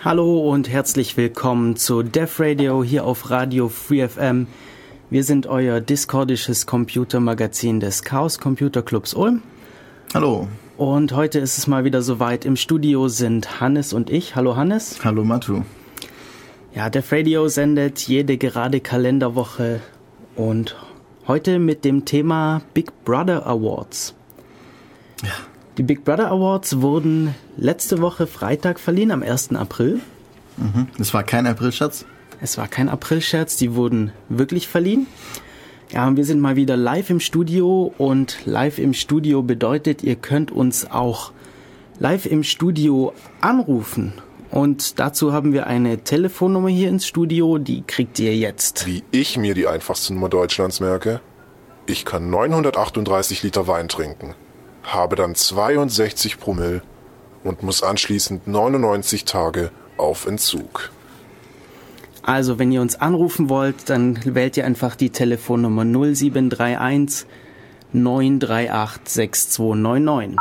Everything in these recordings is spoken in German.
Hallo und herzlich willkommen zu Def Radio hier auf Radio Free FM. Wir sind euer discordisches Computermagazin des Chaos Computer Clubs Ulm. Hallo. Und heute ist es mal wieder soweit. Im Studio sind Hannes und ich. Hallo Hannes. Hallo Matu. Ja, Def Radio sendet jede gerade Kalenderwoche und heute mit dem Thema Big Brother Awards. Ja. Die Big Brother Awards wurden letzte Woche Freitag verliehen, am 1. April. Das war kein Aprilscherz? Es war kein Aprilscherz, die wurden wirklich verliehen. Ja, und wir sind mal wieder live im Studio und live im Studio bedeutet, ihr könnt uns auch live im Studio anrufen. Und dazu haben wir eine Telefonnummer hier ins Studio, die kriegt ihr jetzt. Wie ich mir die einfachste Nummer Deutschlands merke? Ich kann 938 Liter Wein trinken, habe dann 62 Promille und muss anschließend 99 Tage auf Entzug. Also, wenn ihr uns anrufen wollt, dann wählt ihr einfach die Telefonnummer 0731 938 6299.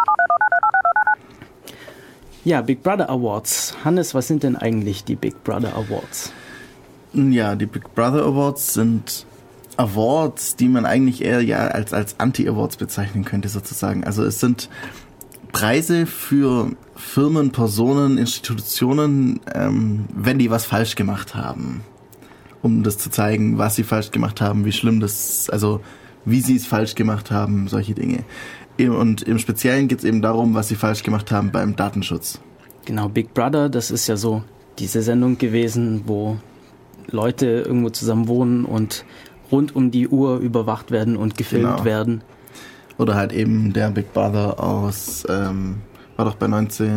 Ja, Big Brother Awards. Hannes, was sind denn eigentlich die Big Brother Awards? Ja, die Big Brother Awards sind Awards, die man eigentlich eher ja als Anti-Awards bezeichnen könnte sozusagen. Also es sind Preise für Firmen, Personen, Institutionen, wenn die was falsch gemacht haben. Um das zu zeigen, was sie falsch gemacht haben, wie schlimm das, also wie sie es falsch gemacht haben, solche Dinge. Und im Speziellen geht es eben darum, was sie falsch gemacht haben beim Datenschutz. Genau, Big Brother, das ist ja so diese Sendung gewesen, wo Leute irgendwo zusammen wohnen und rund um die Uhr überwacht werden und gefilmt werden. Oder halt eben der Big Brother aus, war doch bei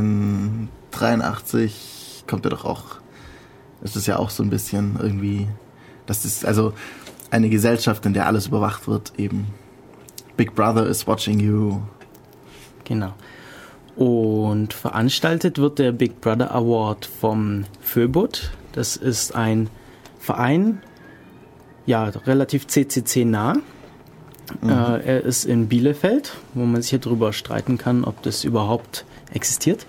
1983, kommt er doch auch, das ist ja auch so ein bisschen irgendwie, das ist also eine Gesellschaft, in der alles überwacht wird eben. Big Brother is watching you. Genau. Und veranstaltet wird der Big Brother Award vom Föbot. Das ist ein Verein, ja, relativ CCC nah. Er ist in Bielefeld, wo man sich hier drüber streiten kann, ob das überhaupt existiert.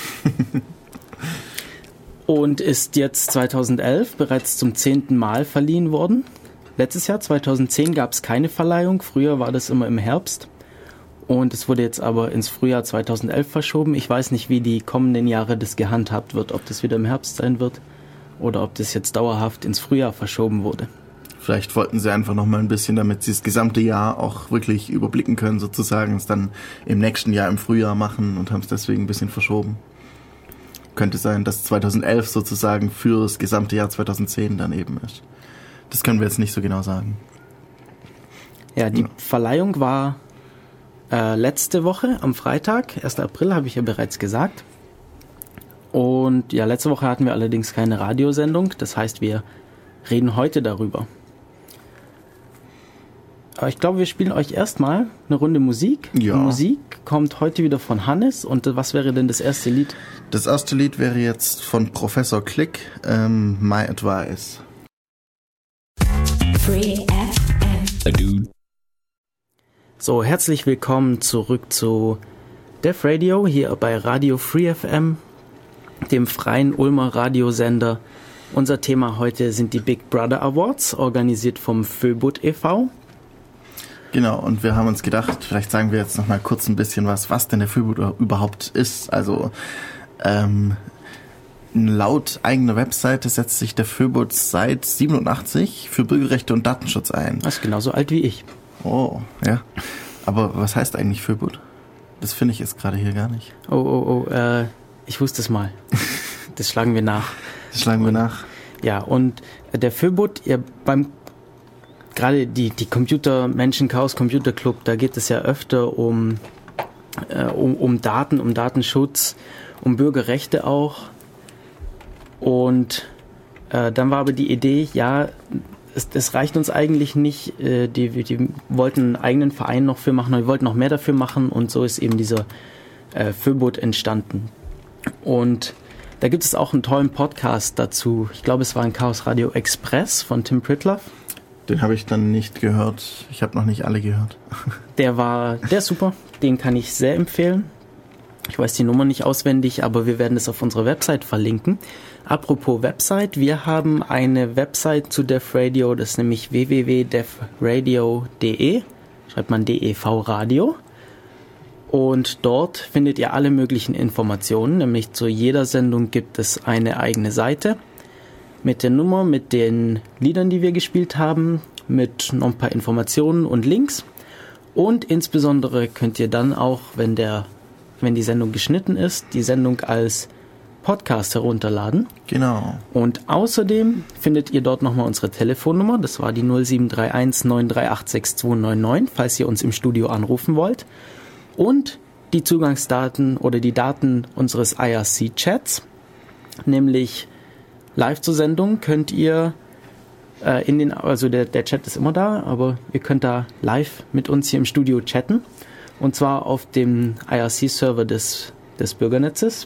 Und ist jetzt 2011 bereits zum 10. Mal verliehen worden. Letztes Jahr, 2010, gab es keine Verleihung. Früher war das immer im Herbst. Und es wurde jetzt aber ins Frühjahr 2011 verschoben. Ich weiß nicht, wie die kommenden Jahre das gehandhabt wird. Ob das wieder im Herbst sein wird oder ob das jetzt dauerhaft ins Frühjahr verschoben wurde. Vielleicht wollten sie einfach noch mal ein bisschen, damit sie das gesamte Jahr auch wirklich überblicken können, sozusagen, es dann im nächsten Jahr im Frühjahr machen und haben es deswegen ein bisschen verschoben. Könnte sein, dass 2011 sozusagen für das gesamte Jahr 2010 dann eben ist. Das können wir jetzt nicht so genau sagen. Ja, die Verleihung war letzte Woche am Freitag, 1. April, habe ich ja bereits gesagt. Und ja, letzte Woche hatten wir allerdings keine Radiosendung. Das heißt, wir reden heute darüber. Aber ich glaube, wir spielen euch erstmal eine Runde Musik. Ja. Die Musik kommt heute wieder von Hannes. Und was wäre denn das erste Lied? Das erste Lied wäre jetzt von Professor Click, My Advice. Free FM. So, herzlich willkommen zurück zu Def Radio hier bei Radio Free FM, dem freien Ulmer Radiosender. Unser Thema heute sind die Big Brother Awards, organisiert vom Föbot e.V. Genau, und wir haben uns gedacht, vielleicht sagen wir jetzt noch mal kurz ein bisschen was denn der Föbot überhaupt ist. Also laut eigener Webseite setzt sich der Föbot seit 87 für Bürgerrechte und Datenschutz ein. Das ist genauso alt wie ich. Oh, ja. Aber was heißt eigentlich Föbot? Das finde ich jetzt gerade hier gar nicht. Ich wusste es mal. Das schlagen wir nach. Ja, und der Föbot, gerade die Computermenschen, Chaos Computer Club, da geht es ja öfter um Daten, um Datenschutz, um Bürgerrechte auch. Und dann war aber die Idee, ja, es reicht uns eigentlich nicht, die wollten einen eigenen Verein noch für machen, wir wollten noch mehr dafür machen und so ist eben dieser Föbot entstanden. Und da gibt es auch einen tollen Podcast dazu. Ich glaube, es war ein Chaos Radio Express von Tim Pritlove. Den habe ich dann nicht gehört. Ich habe noch nicht alle gehört. Der ist super. Den kann ich sehr empfehlen. Ich weiß die Nummer nicht auswendig, aber wir werden es auf unserer Website verlinken. Apropos Website, wir haben eine Website zu Dev Radio, das ist nämlich www.devradio.de, schreibt man DEV Radio. Und dort findet ihr alle möglichen Informationen, nämlich zu jeder Sendung gibt es eine eigene Seite mit der Nummer, mit den Liedern, die wir gespielt haben, mit noch ein paar Informationen und Links. Und insbesondere könnt ihr dann auch, wenn die Sendung geschnitten ist, die Sendung als Podcast herunterladen. Genau. Und außerdem findet ihr dort nochmal unsere Telefonnummer. Das war die 0731 938 6299, falls ihr uns im Studio anrufen wollt. Und die Zugangsdaten oder die Daten unseres IRC-Chats, nämlich live zur Sendung könnt ihr also der Chat ist immer da, aber ihr könnt da live mit uns hier im Studio chatten. Und zwar auf dem IRC-Server des Bürgernetzes,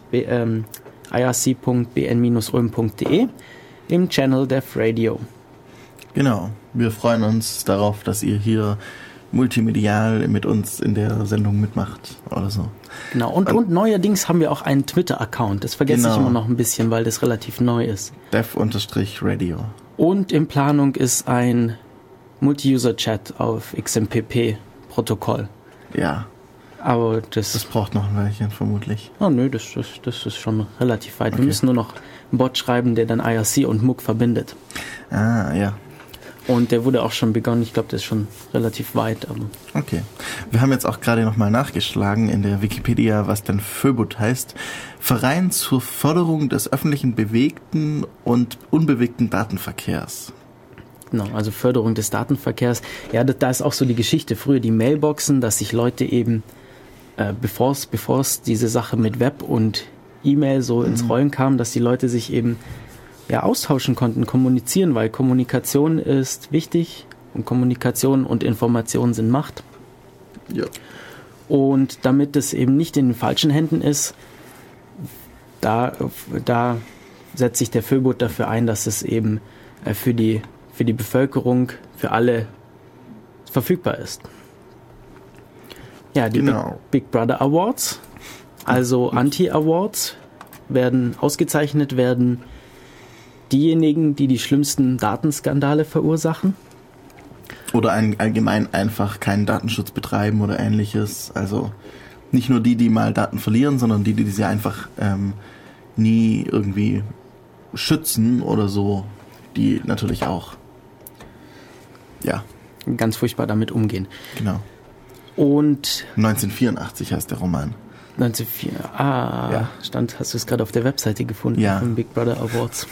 irc.bn-ulm.de, im Channel Dev Radio. Genau, wir freuen uns darauf, dass ihr hier multimedial mit uns in der Sendung mitmacht oder so. Genau, und neuerdings haben wir auch einen Twitter-Account. Das vergesse ich immer noch ein bisschen, weil das relativ neu ist. Dev-Radio. Und in Planung ist ein Multi-User-Chat auf XMPP-Protokoll. Ja. Aber das braucht noch ein Weilchen, vermutlich. Oh nö, das ist schon relativ weit. Okay. Wir müssen nur noch einen Bot schreiben, der dann IRC und MOOC verbindet. Ah, ja. Und der wurde auch schon begonnen. Ich glaube, der ist schon relativ weit. Aber okay. Wir haben jetzt auch gerade nochmal nachgeschlagen in der Wikipedia, was denn FÖBUT heißt. Verein zur Förderung des öffentlichen bewegten und unbewegten Datenverkehrs. Genau, also Förderung des Datenverkehrs. Ja, da ist auch so die Geschichte. Früher die Mailboxen, dass sich Leute eben, bevor es diese Sache mit Web und E-Mail so ins Rollen kam, dass die Leute sich eben austauschen konnten, kommunizieren, weil Kommunikation ist wichtig und Kommunikation und Information sind Macht. Ja. Und damit es eben nicht in den falschen Händen ist, da setzt sich der FÖBUT dafür ein, dass es eben für die Bevölkerung, für alle verfügbar ist. Ja, die Big Brother Awards, also Anti-Awards, ausgezeichnet werden diejenigen, die schlimmsten Datenskandale verursachen. Oder allgemein einfach keinen Datenschutz betreiben oder ähnliches. Also nicht nur die mal Daten verlieren, sondern die sie einfach nie irgendwie schützen oder so, die natürlich auch ganz furchtbar damit umgehen. Genau. Und 1984 heißt der Roman. 1904. Hast du es gerade auf der Webseite gefunden? Ja. Von Big Brother Awards.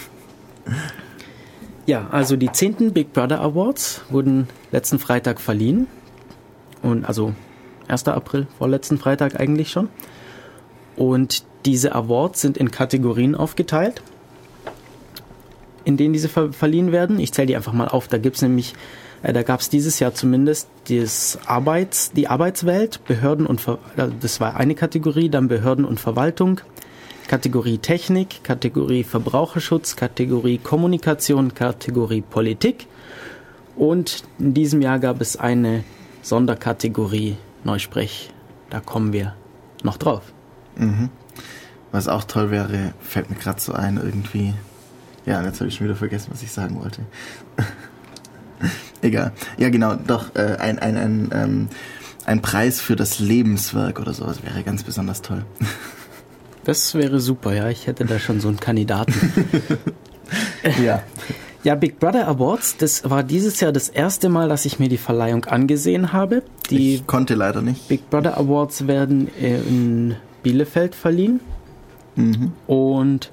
Ja, also die 10. Big Brother Awards wurden letzten Freitag verliehen. Und also 1. April, vorletzten Freitag eigentlich schon. Und diese Awards sind in Kategorien aufgeteilt, in denen diese verliehen werden. Ich zähle die einfach mal auf. Da gab es dieses Jahr zumindest die Arbeitswelt, Behörden und das war eine Kategorie, dann Behörden und Verwaltung, Kategorie Technik, Kategorie Verbraucherschutz, Kategorie Kommunikation, Kategorie Politik. Und in diesem Jahr gab es eine Sonderkategorie Neusprech. Da kommen wir noch drauf. Mhm. Was auch toll wäre, fällt mir gerade so ein irgendwie. Ja, jetzt habe ich schon wieder vergessen, was ich sagen wollte. Egal. Ja, genau, doch, ein Preis für das Lebenswerk oder sowas wäre ganz besonders toll. Das wäre super, ja. Ich hätte da schon so einen Kandidaten. Ja. Ja, Big Brother Awards, das war dieses Jahr das erste Mal, dass ich mir die Verleihung angesehen habe. Ich konnte leider nicht. Big Brother Awards werden in Bielefeld verliehen. Mhm. Und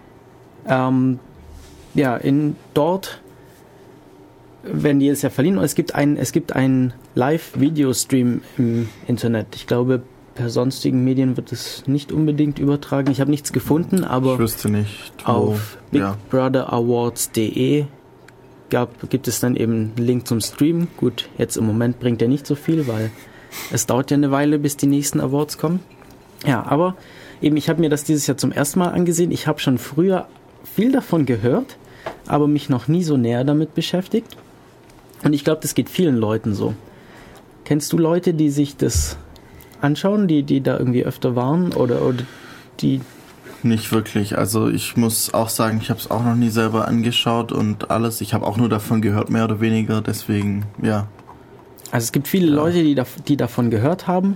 dort werden die jetzt ja verliehen. Und es gibt einen Live-Video-Stream im Internet. Ich glaube, per sonstigen Medien wird es nicht unbedingt übertragen. Ich habe nichts gefunden, aber ich wüsste nicht, auf bigbrotherawards.de gibt es dann eben einen Link zum Stream. Gut, jetzt im Moment bringt der nicht so viel, weil es dauert ja eine Weile, bis die nächsten Awards kommen. Ja, aber eben, ich habe mir das dieses Jahr zum ersten Mal angesehen. Ich habe schon früher viel davon gehört, aber mich noch nie so näher damit beschäftigt. Und ich glaube, das geht vielen Leuten so. Kennst du Leute, die sich das anschauen, die da irgendwie öfter waren oder die? Nicht wirklich. Also ich muss auch sagen, ich habe es auch noch nie selber angeschaut und alles. Ich habe auch nur davon gehört, mehr oder weniger. Deswegen, ja. Also es gibt viele Leute, die davon gehört haben,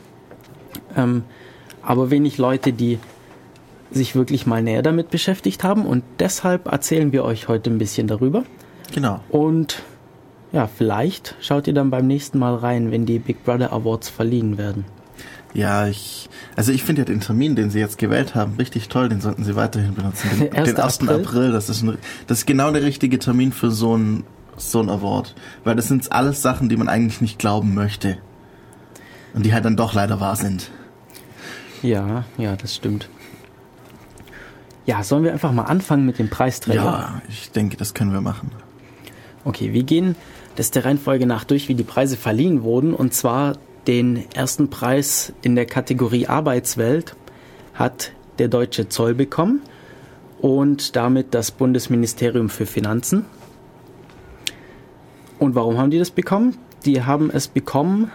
aber wenig Leute, die sich wirklich mal näher damit beschäftigt haben. Und deshalb erzählen wir euch heute ein bisschen darüber. Genau. Und ja, vielleicht schaut ihr dann beim nächsten Mal rein, wenn die Big Brother Awards verliehen werden. Ja, ich finde ja den Termin, den sie jetzt gewählt haben, richtig toll. Den sollten sie weiterhin benutzen. Den 1. April, das ist genau der richtige Termin für so ein Award. Weil das sind alles Sachen, die man eigentlich nicht glauben möchte. Und die halt dann doch leider wahr sind. Ja, das stimmt. Ja, sollen wir einfach mal anfangen mit dem Preisträger? Ja, ich denke, das können wir machen. Okay, wir gehen das der Reihenfolge nach durch, wie die Preise verliehen wurden. Und zwar den ersten Preis in der Kategorie Arbeitswelt hat der Deutsche Zoll bekommen und damit das Bundesministerium für Finanzen. Und warum haben die das bekommen? Die haben es bekommen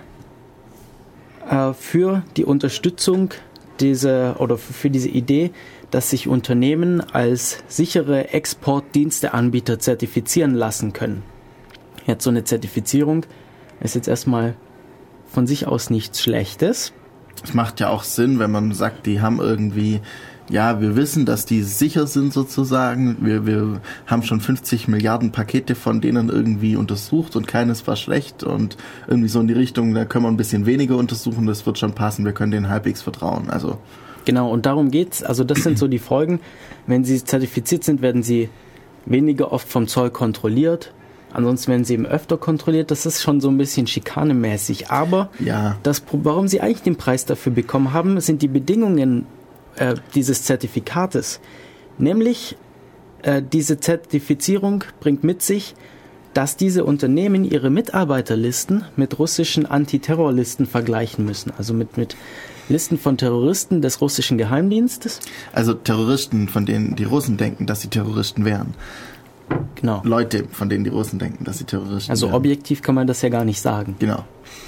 für die Unterstützung für diese Idee, dass sich Unternehmen als sichere Exportdiensteanbieter zertifizieren lassen können. Jetzt so eine Zertifizierung ist jetzt erstmal von sich aus nichts Schlechtes. Es macht ja auch Sinn, wenn man sagt, die haben irgendwie, ja, wir wissen, dass die sicher sind sozusagen. Wir haben schon 50 Milliarden Pakete von denen irgendwie untersucht und keines war schlecht und irgendwie so in die Richtung, da können wir ein bisschen weniger untersuchen, das wird schon passen, wir können denen halbwegs vertrauen. Also genau, und darum geht's. Also das sind so die Folgen. Wenn sie zertifiziert sind, werden sie weniger oft vom Zoll kontrolliert. Ansonsten werden sie eben öfter kontrolliert. Das ist schon so ein bisschen schikanemäßig. Aber ja, warum sie eigentlich den Preis dafür bekommen haben, sind die Bedingungen dieses Zertifikates. Nämlich, diese Zertifizierung bringt mit sich, dass diese Unternehmen ihre Mitarbeiterlisten mit russischen Antiterrorlisten vergleichen müssen. Also mit Listen von Terroristen des russischen Geheimdienstes. Also Terroristen, von denen die Russen denken, dass sie Terroristen wären. Genau. Leute, von denen die Russen denken, dass sie Terroristen wären. Also objektiv kann man das ja gar nicht sagen. Genau.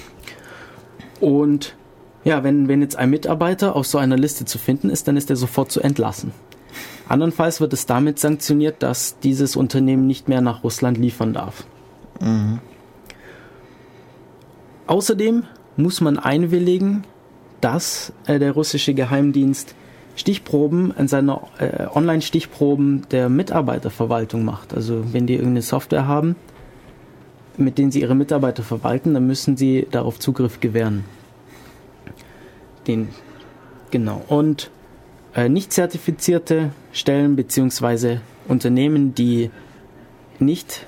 Und ja, wenn jetzt ein Mitarbeiter auf so einer Liste zu finden ist, dann ist er sofort zu entlassen. Andernfalls wird es damit sanktioniert, dass dieses Unternehmen nicht mehr nach Russland liefern darf. Mhm. Außerdem muss man einwilligen, dass der russische Geheimdienst Stichproben in seiner Online-Stichproben der Mitarbeiterverwaltung macht. Also wenn die irgendeine Software haben, mit denen sie ihre Mitarbeiter verwalten, dann müssen sie darauf Zugriff gewähren. Genau. Und nicht zertifizierte Stellen bzw. Unternehmen, die nicht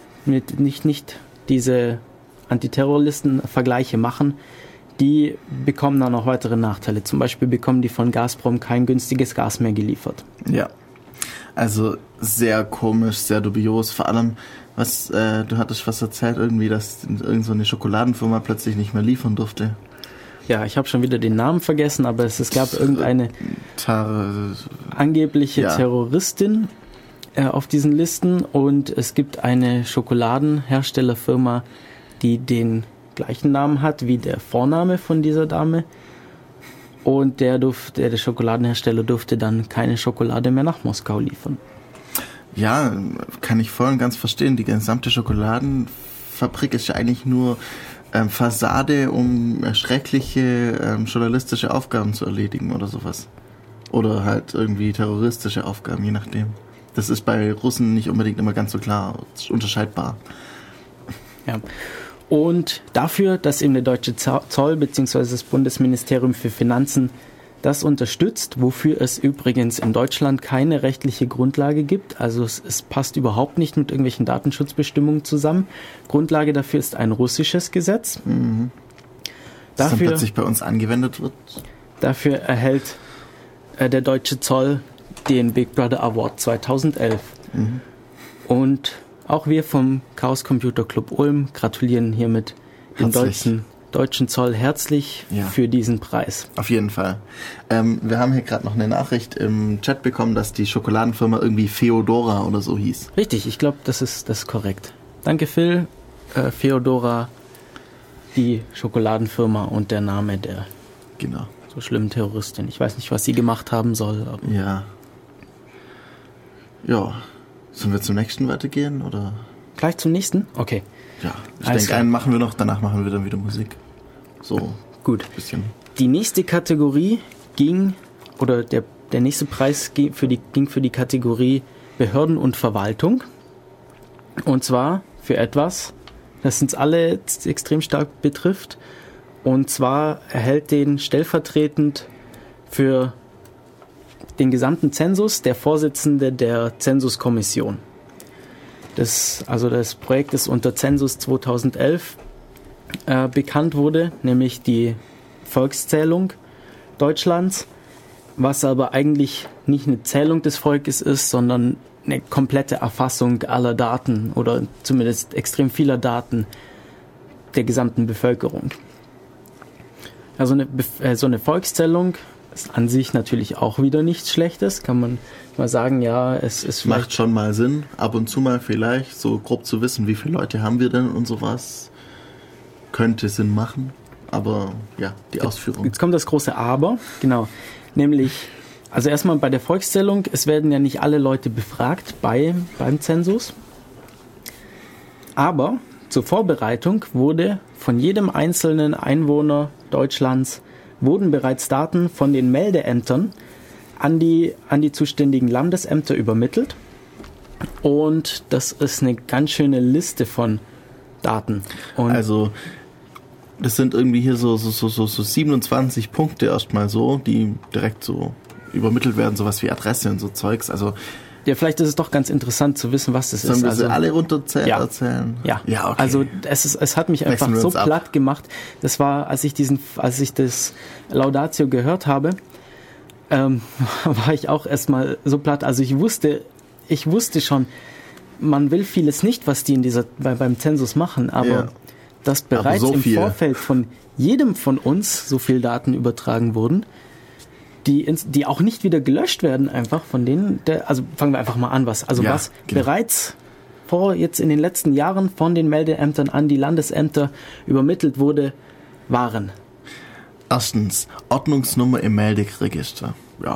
diese Antiterrorlisten-Vergleiche machen, die bekommen dann auch weitere Nachteile. Zum Beispiel bekommen die von Gazprom kein günstiges Gas mehr geliefert. Ja, also sehr komisch, sehr dubios. Vor allem, du hattest was erzählt irgendwie, dass irgend so eine Schokoladenfirma plötzlich nicht mehr liefern durfte. Ja, ich habe schon wieder den Namen vergessen, aber es gab irgendeine angebliche Terroristin auf diesen Listen und es gibt eine Schokoladenherstellerfirma, die den gleichen Namen hat wie der Vorname von dieser Dame und der Schokoladenhersteller durfte dann keine Schokolade mehr nach Moskau liefern. Ja, kann ich voll und ganz verstehen. Die gesamte Schokoladenfabrik ist ja eigentlich nur Fassade, um schreckliche journalistische Aufgaben zu erledigen oder sowas. Oder halt irgendwie terroristische Aufgaben, je nachdem. Das ist bei Russen nicht unbedingt immer ganz so klar unterscheidbar. Ja. Und dafür, dass eben der Deutsche Zoll bzw. das Bundesministerium für Finanzen das unterstützt, wofür es übrigens in Deutschland keine rechtliche Grundlage gibt. Also es passt überhaupt nicht mit irgendwelchen Datenschutzbestimmungen zusammen. Grundlage dafür ist ein russisches Gesetz. Mhm. Das dann plötzlich bei uns angewendet wird. Dafür erhält der Deutsche Zoll den Big Brother Award 2011. Mhm. Und auch wir vom Chaos Computer Club Ulm gratulieren hiermit dem Deutschen Zoll herzlich für diesen Preis. Auf jeden Fall. Wir haben hier gerade noch eine Nachricht im Chat bekommen, dass die Schokoladenfirma irgendwie Feodora oder so hieß. Richtig, ich glaube, das ist korrekt. Danke Phil. Feodora, die Schokoladenfirma und der Name der so schlimmen Terroristin. Ich weiß nicht, was sie gemacht haben soll. Aber ja. Ja. Sollen wir zum nächsten weitergehen, oder? Gleich zum nächsten? Okay. Ja, ich denke, einen machen wir noch, danach machen wir dann wieder Musik. So. Gut. Bisschen. Die nächste Kategorie ging, oder der nächste Preis ging für die Kategorie Behörden und Verwaltung. Und zwar für etwas, das uns alle extrem stark betrifft. Und zwar erhält den stellvertretend für den gesamten Zensus der Vorsitzende der Zensuskommission. Das Projekt, das unter Zensus 2011 bekannt wurde, nämlich die Volkszählung Deutschlands, was aber eigentlich nicht eine Zählung des Volkes ist, sondern eine komplette Erfassung aller Daten oder zumindest extrem vieler der gesamten Bevölkerung. Also so eine Volkszählung ist an sich natürlich auch wieder nichts Schlechtes, kann man mal sagen, ja, es ist vielleicht... Macht schon mal Sinn, ab und zu mal vielleicht, so grob zu wissen, wie viele Leute haben wir denn und sowas, könnte Sinn machen, aber ja, die Ausführung. Jetzt kommt das große Aber, genau, nämlich, also erstmal bei der Volkszählung, es werden ja nicht alle Leute befragt beim Zensus, aber zur Vorbereitung wurde von jedem einzelnen Einwohner Deutschlands wurden bereits Daten von den Meldeämtern an die zuständigen Landesämter übermittelt. Und das ist eine ganz schöne Liste von Daten. Und also das sind irgendwie hier so 27 Punkte erstmal so, die direkt so übermittelt werden, sowas wie Adresse und so Zeugs. Also ja, vielleicht ist es doch ganz interessant zu wissen, was das ist. Sollen wir sie alle runterzählen? Ja. Ja, okay. Also es hat mich einfach so platt gemacht. Das war, als ich das Laudatio gehört habe, war ich auch erstmal so platt. Also ich wusste schon, man will vieles nicht, was die beim Zensus machen, aber dass bereits so im Vorfeld von jedem von uns so viel Daten übertragen wurden, die auch nicht wieder gelöscht werden, einfach von denen, also fangen wir einfach mal an, was bereits jetzt in den letzten Jahren von den Meldeämtern an die Landesämter übermittelt wurde, waren. Erstens, Ordnungsnummer im Melderegister.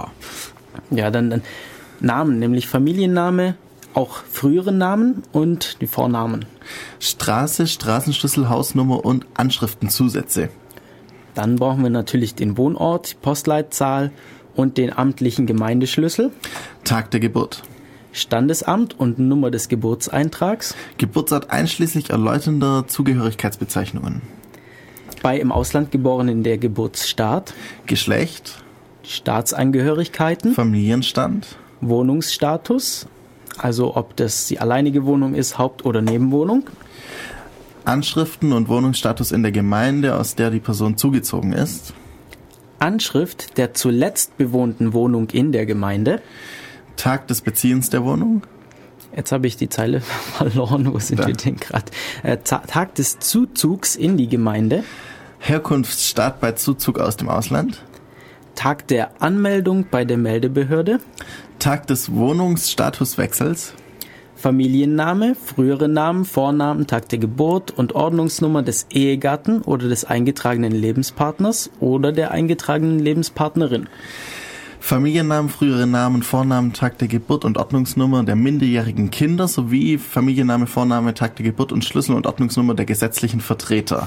Ja, dann Namen, nämlich Familienname, auch frühere Namen und die Vornamen. Straße, Straßenschlüssel, Hausnummer und Anschriftenzusätze. Dann brauchen wir natürlich den Wohnort, die Postleitzahl und den amtlichen Gemeindeschlüssel. Tag der Geburt. Standesamt und Nummer des Geburtseintrags. Geburtsort einschließlich erläuternder Zugehörigkeitsbezeichnungen. Bei im Ausland Geborenen der Geburtsstaat. Geschlecht. Staatsangehörigkeiten. Familienstand. Wohnungsstatus, also ob das die alleinige Wohnung ist, Haupt- oder Nebenwohnung. Anschriften und Wohnungsstatus in der Gemeinde, aus der die Person zugezogen ist. Anschrift der zuletzt bewohnten Wohnung in der Gemeinde. Tag des Beziehens der Wohnung. Jetzt habe ich die Zeile verloren, wo sind wir denn gerade? Tag des Zuzugs in die Gemeinde. Herkunftsstaat bei Zuzug aus dem Ausland. Tag der Anmeldung bei der Meldebehörde. Tag des Wohnungsstatuswechsels. Familienname, frühere Namen, Vornamen, Tag der Geburt und Ordnungsnummer des Ehegatten oder des eingetragenen Lebenspartners oder der eingetragenen Lebenspartnerin. Familiennamen, frühere Namen, Vornamen, Tag der Geburt und Ordnungsnummer der minderjährigen Kinder sowie Familienname, Vorname, Tag der Geburt und Schlüssel- und Ordnungsnummer der gesetzlichen Vertreter.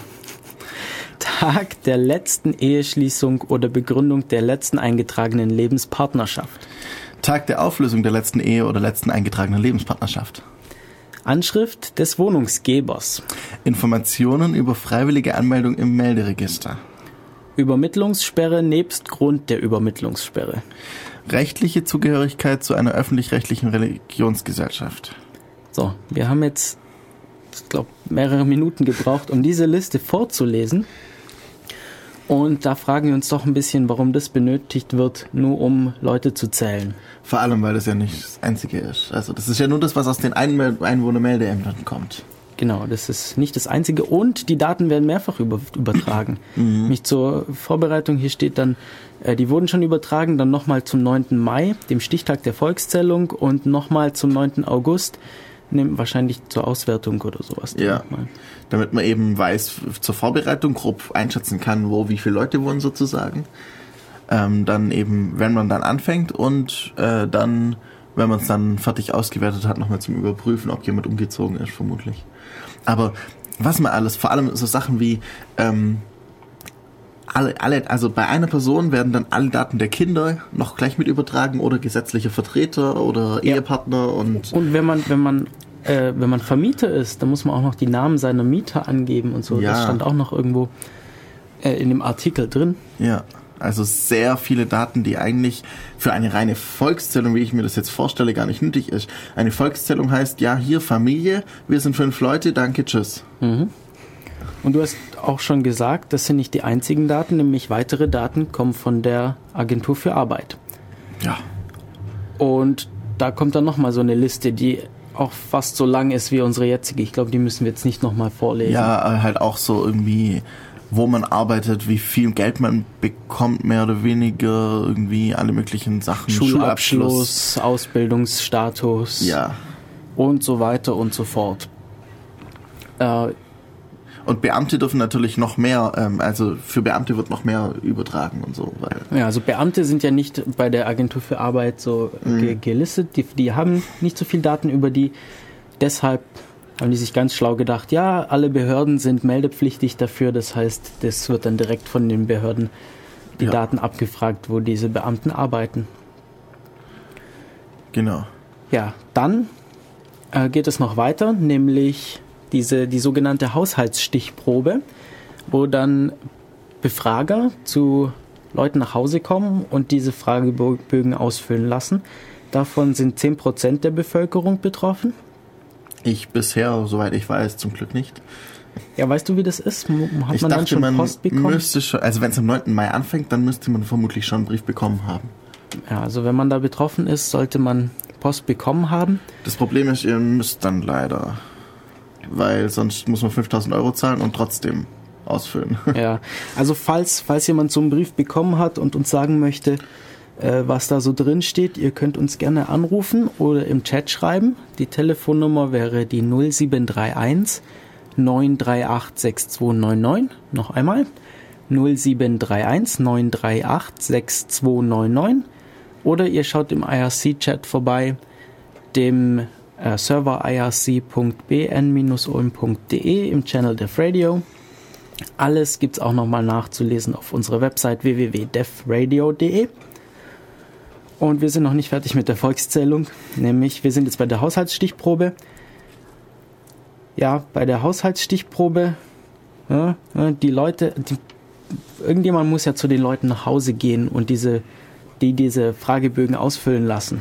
Tag der letzten Eheschließung oder Begründung der letzten eingetragenen Lebenspartnerschaft. Tag der Auflösung der letzten Ehe oder letzten eingetragenen Lebenspartnerschaft. Anschrift des Wohnungsgebers. Informationen über freiwillige Anmeldung im Melderegister. Übermittlungssperre nebst Grund der Übermittlungssperre. Rechtliche Zugehörigkeit zu einer öffentlich-rechtlichen Religionsgesellschaft. So, wir haben jetzt, ich glaube, mehrere Minuten gebraucht, um diese Liste vorzulesen. Und da fragen wir uns doch ein bisschen, warum das benötigt wird, nur um Leute zu zählen. Vor allem, weil das ja nicht das Einzige ist. Also das ist ja nur das, was aus den Einwohnermeldeämtern kommt. Genau, das ist nicht das Einzige. Und die Daten werden mehrfach übertragen. Nämlich zur Vorbereitung, hier steht dann, die wurden schon übertragen, dann nochmal zum 9. Mai, dem Stichtag der Volkszählung, und nochmal zum 9. August, wahrscheinlich zur Auswertung oder sowas. Ja, damit man eben weiß, zur Vorbereitung grob einschätzen kann, wo wie viele Leute wohnen sozusagen. dann eben, wenn man dann anfängt und dann, wenn man es dann fertig ausgewertet hat, nochmal zum Überprüfen, ob jemand umgezogen ist, vermutlich. Aber was man alles, vor allem so Sachen wie also bei einer Person werden dann alle Daten der Kinder noch gleich mit übertragen oder gesetzliche Vertreter oder Ehepartner und wenn man Vermieter ist, dann muss man auch noch die Namen seiner Mieter angeben und so. Ja. Das stand auch noch irgendwo in dem Artikel drin. Ja, also sehr viele Daten, die eigentlich für eine reine Volkszählung, wie ich mir das jetzt vorstelle, gar nicht nötig ist. Eine Volkszählung heißt, ja, hier Familie, wir sind 5 Leute, danke, tschüss. Mhm. Und du hast auch schon gesagt, das sind nicht die einzigen Daten, nämlich weitere Daten kommen von der Agentur für Arbeit. Ja. Und da kommt dann nochmal so eine Liste, die auch fast so lang ist wie unsere jetzige. Ich glaube, die müssen wir jetzt nicht nochmal vorlesen. Ja, halt auch so irgendwie, wo man arbeitet, wie viel Geld man bekommt, mehr oder weniger, irgendwie alle möglichen Sachen. Schulabschluss, Ausbildungsstatus. Ja. Und so weiter und so fort. Und Beamte dürfen natürlich noch mehr, also für Beamte wird noch mehr übertragen und so. Ja, also Beamte sind ja nicht bei der Agentur für Arbeit so gelistet. Die haben nicht so viel Daten über die. Deshalb haben die sich ganz schlau gedacht, ja, alle Behörden sind meldepflichtig dafür. Das heißt, das wird dann direkt von den Behörden die Daten abgefragt, wo diese Beamten arbeiten. Genau. Ja, dann geht es noch weiter, nämlich die sogenannte Haushaltsstichprobe, wo dann Befrager zu Leuten nach Hause kommen und diese Fragebögen ausfüllen lassen. Davon sind 10% der Bevölkerung betroffen. Ich bisher, soweit ich weiß, zum Glück nicht. Ja, weißt du, wie das ist? Hat man dann schon Post bekommen? Müsste schon, also wenn es am 9. Mai anfängt, dann müsste man vermutlich schon einen Brief bekommen haben. Ja, also wenn man da betroffen ist, sollte man Post bekommen haben. Das Problem ist, ihr müsst dann leider, weil sonst muss man 5.000 € zahlen und trotzdem ausfüllen. Ja, also falls jemand so einen Brief bekommen hat und uns sagen möchte, was da so drin steht, ihr könnt uns gerne anrufen oder im Chat schreiben. Die Telefonnummer wäre die 0731 938 6299. Noch einmal 0731 938 6299. Oder ihr schaut im IRC-Chat vorbei, dem Server irc.bn-ulm.de im Channel Def Radio. Alles gibt es auch nochmal nachzulesen auf unserer Website www.defradio.de. Und wir sind noch nicht fertig mit der Volkszählung, nämlich wir sind jetzt bei der Haushaltsstichprobe. Ja, bei der Haushaltsstichprobe, die Leute, irgendjemand muss ja zu den Leuten nach Hause gehen und diese Fragebögen ausfüllen lassen.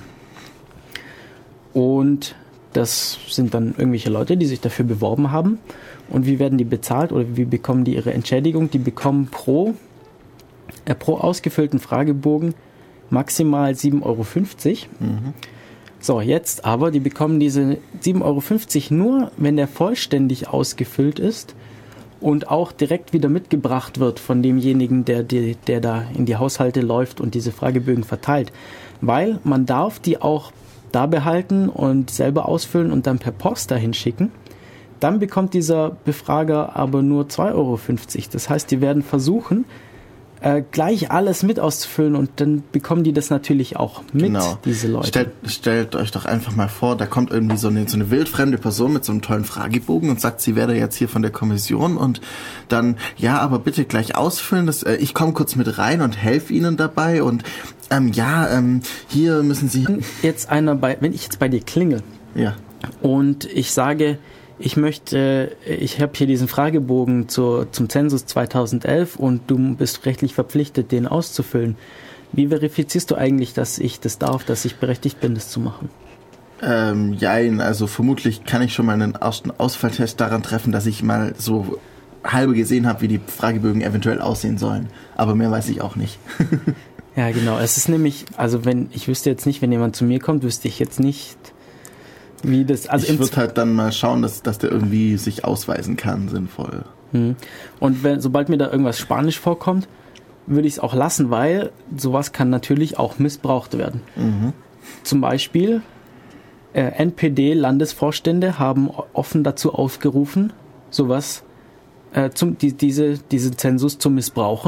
Und das sind dann irgendwelche Leute, die sich dafür beworben haben. Und wie werden die bezahlt oder wie bekommen die ihre Entschädigung? Die bekommen pro ausgefüllten Fragebogen maximal 7,50 €. Mhm. So, jetzt aber, die bekommen diese 7,50 € nur, wenn der vollständig ausgefüllt ist und auch direkt wieder mitgebracht wird von demjenigen, der da in die Haushalte läuft und diese Fragebögen verteilt. Weil man darf die auch da behalten und selber ausfüllen und dann per Post dahin schicken. Dann bekommt dieser Befrager aber nur 2,50 €. Das heißt, die werden versuchen, gleich alles mit auszufüllen und dann bekommen die das natürlich auch mit, genau. Diese Leute. Stellt euch doch einfach mal vor, da kommt irgendwie so eine wildfremde Person mit so einem tollen Fragebogen und sagt, sie wäre jetzt hier von der Kommission und dann, ja, aber bitte gleich ausfüllen, ich komme kurz mit rein und helfe Ihnen dabei und hier müssen Sie... Wenn ich jetzt bei dir klingel und ich sage, ich habe hier diesen Fragebogen zum Zensus 2011 und du bist rechtlich verpflichtet, den auszufüllen. Wie verifizierst du eigentlich, dass ich das darf, dass ich berechtigt bin, das zu machen? Also vermutlich kann ich schon mal einen ersten Ausfalltest daran treffen, dass ich mal so halbe gesehen habe, wie die Fragebögen eventuell aussehen sollen. Aber mehr weiß ich auch nicht. Ja, genau. Es ist nämlich, also ich wüsste jetzt nicht, wenn jemand zu mir kommt, wüsste ich jetzt nicht, wie das, also ich würde halt dann mal schauen, dass der irgendwie sich ausweisen kann, sinnvoll. Und sobald mir da irgendwas Spanisch vorkommt, würde ich es auch lassen, weil sowas kann natürlich auch missbraucht werden. Mhm. Zum Beispiel NPD-Landesvorstände haben offen dazu aufgerufen, sowas, diesen Zensus zu missbrauchen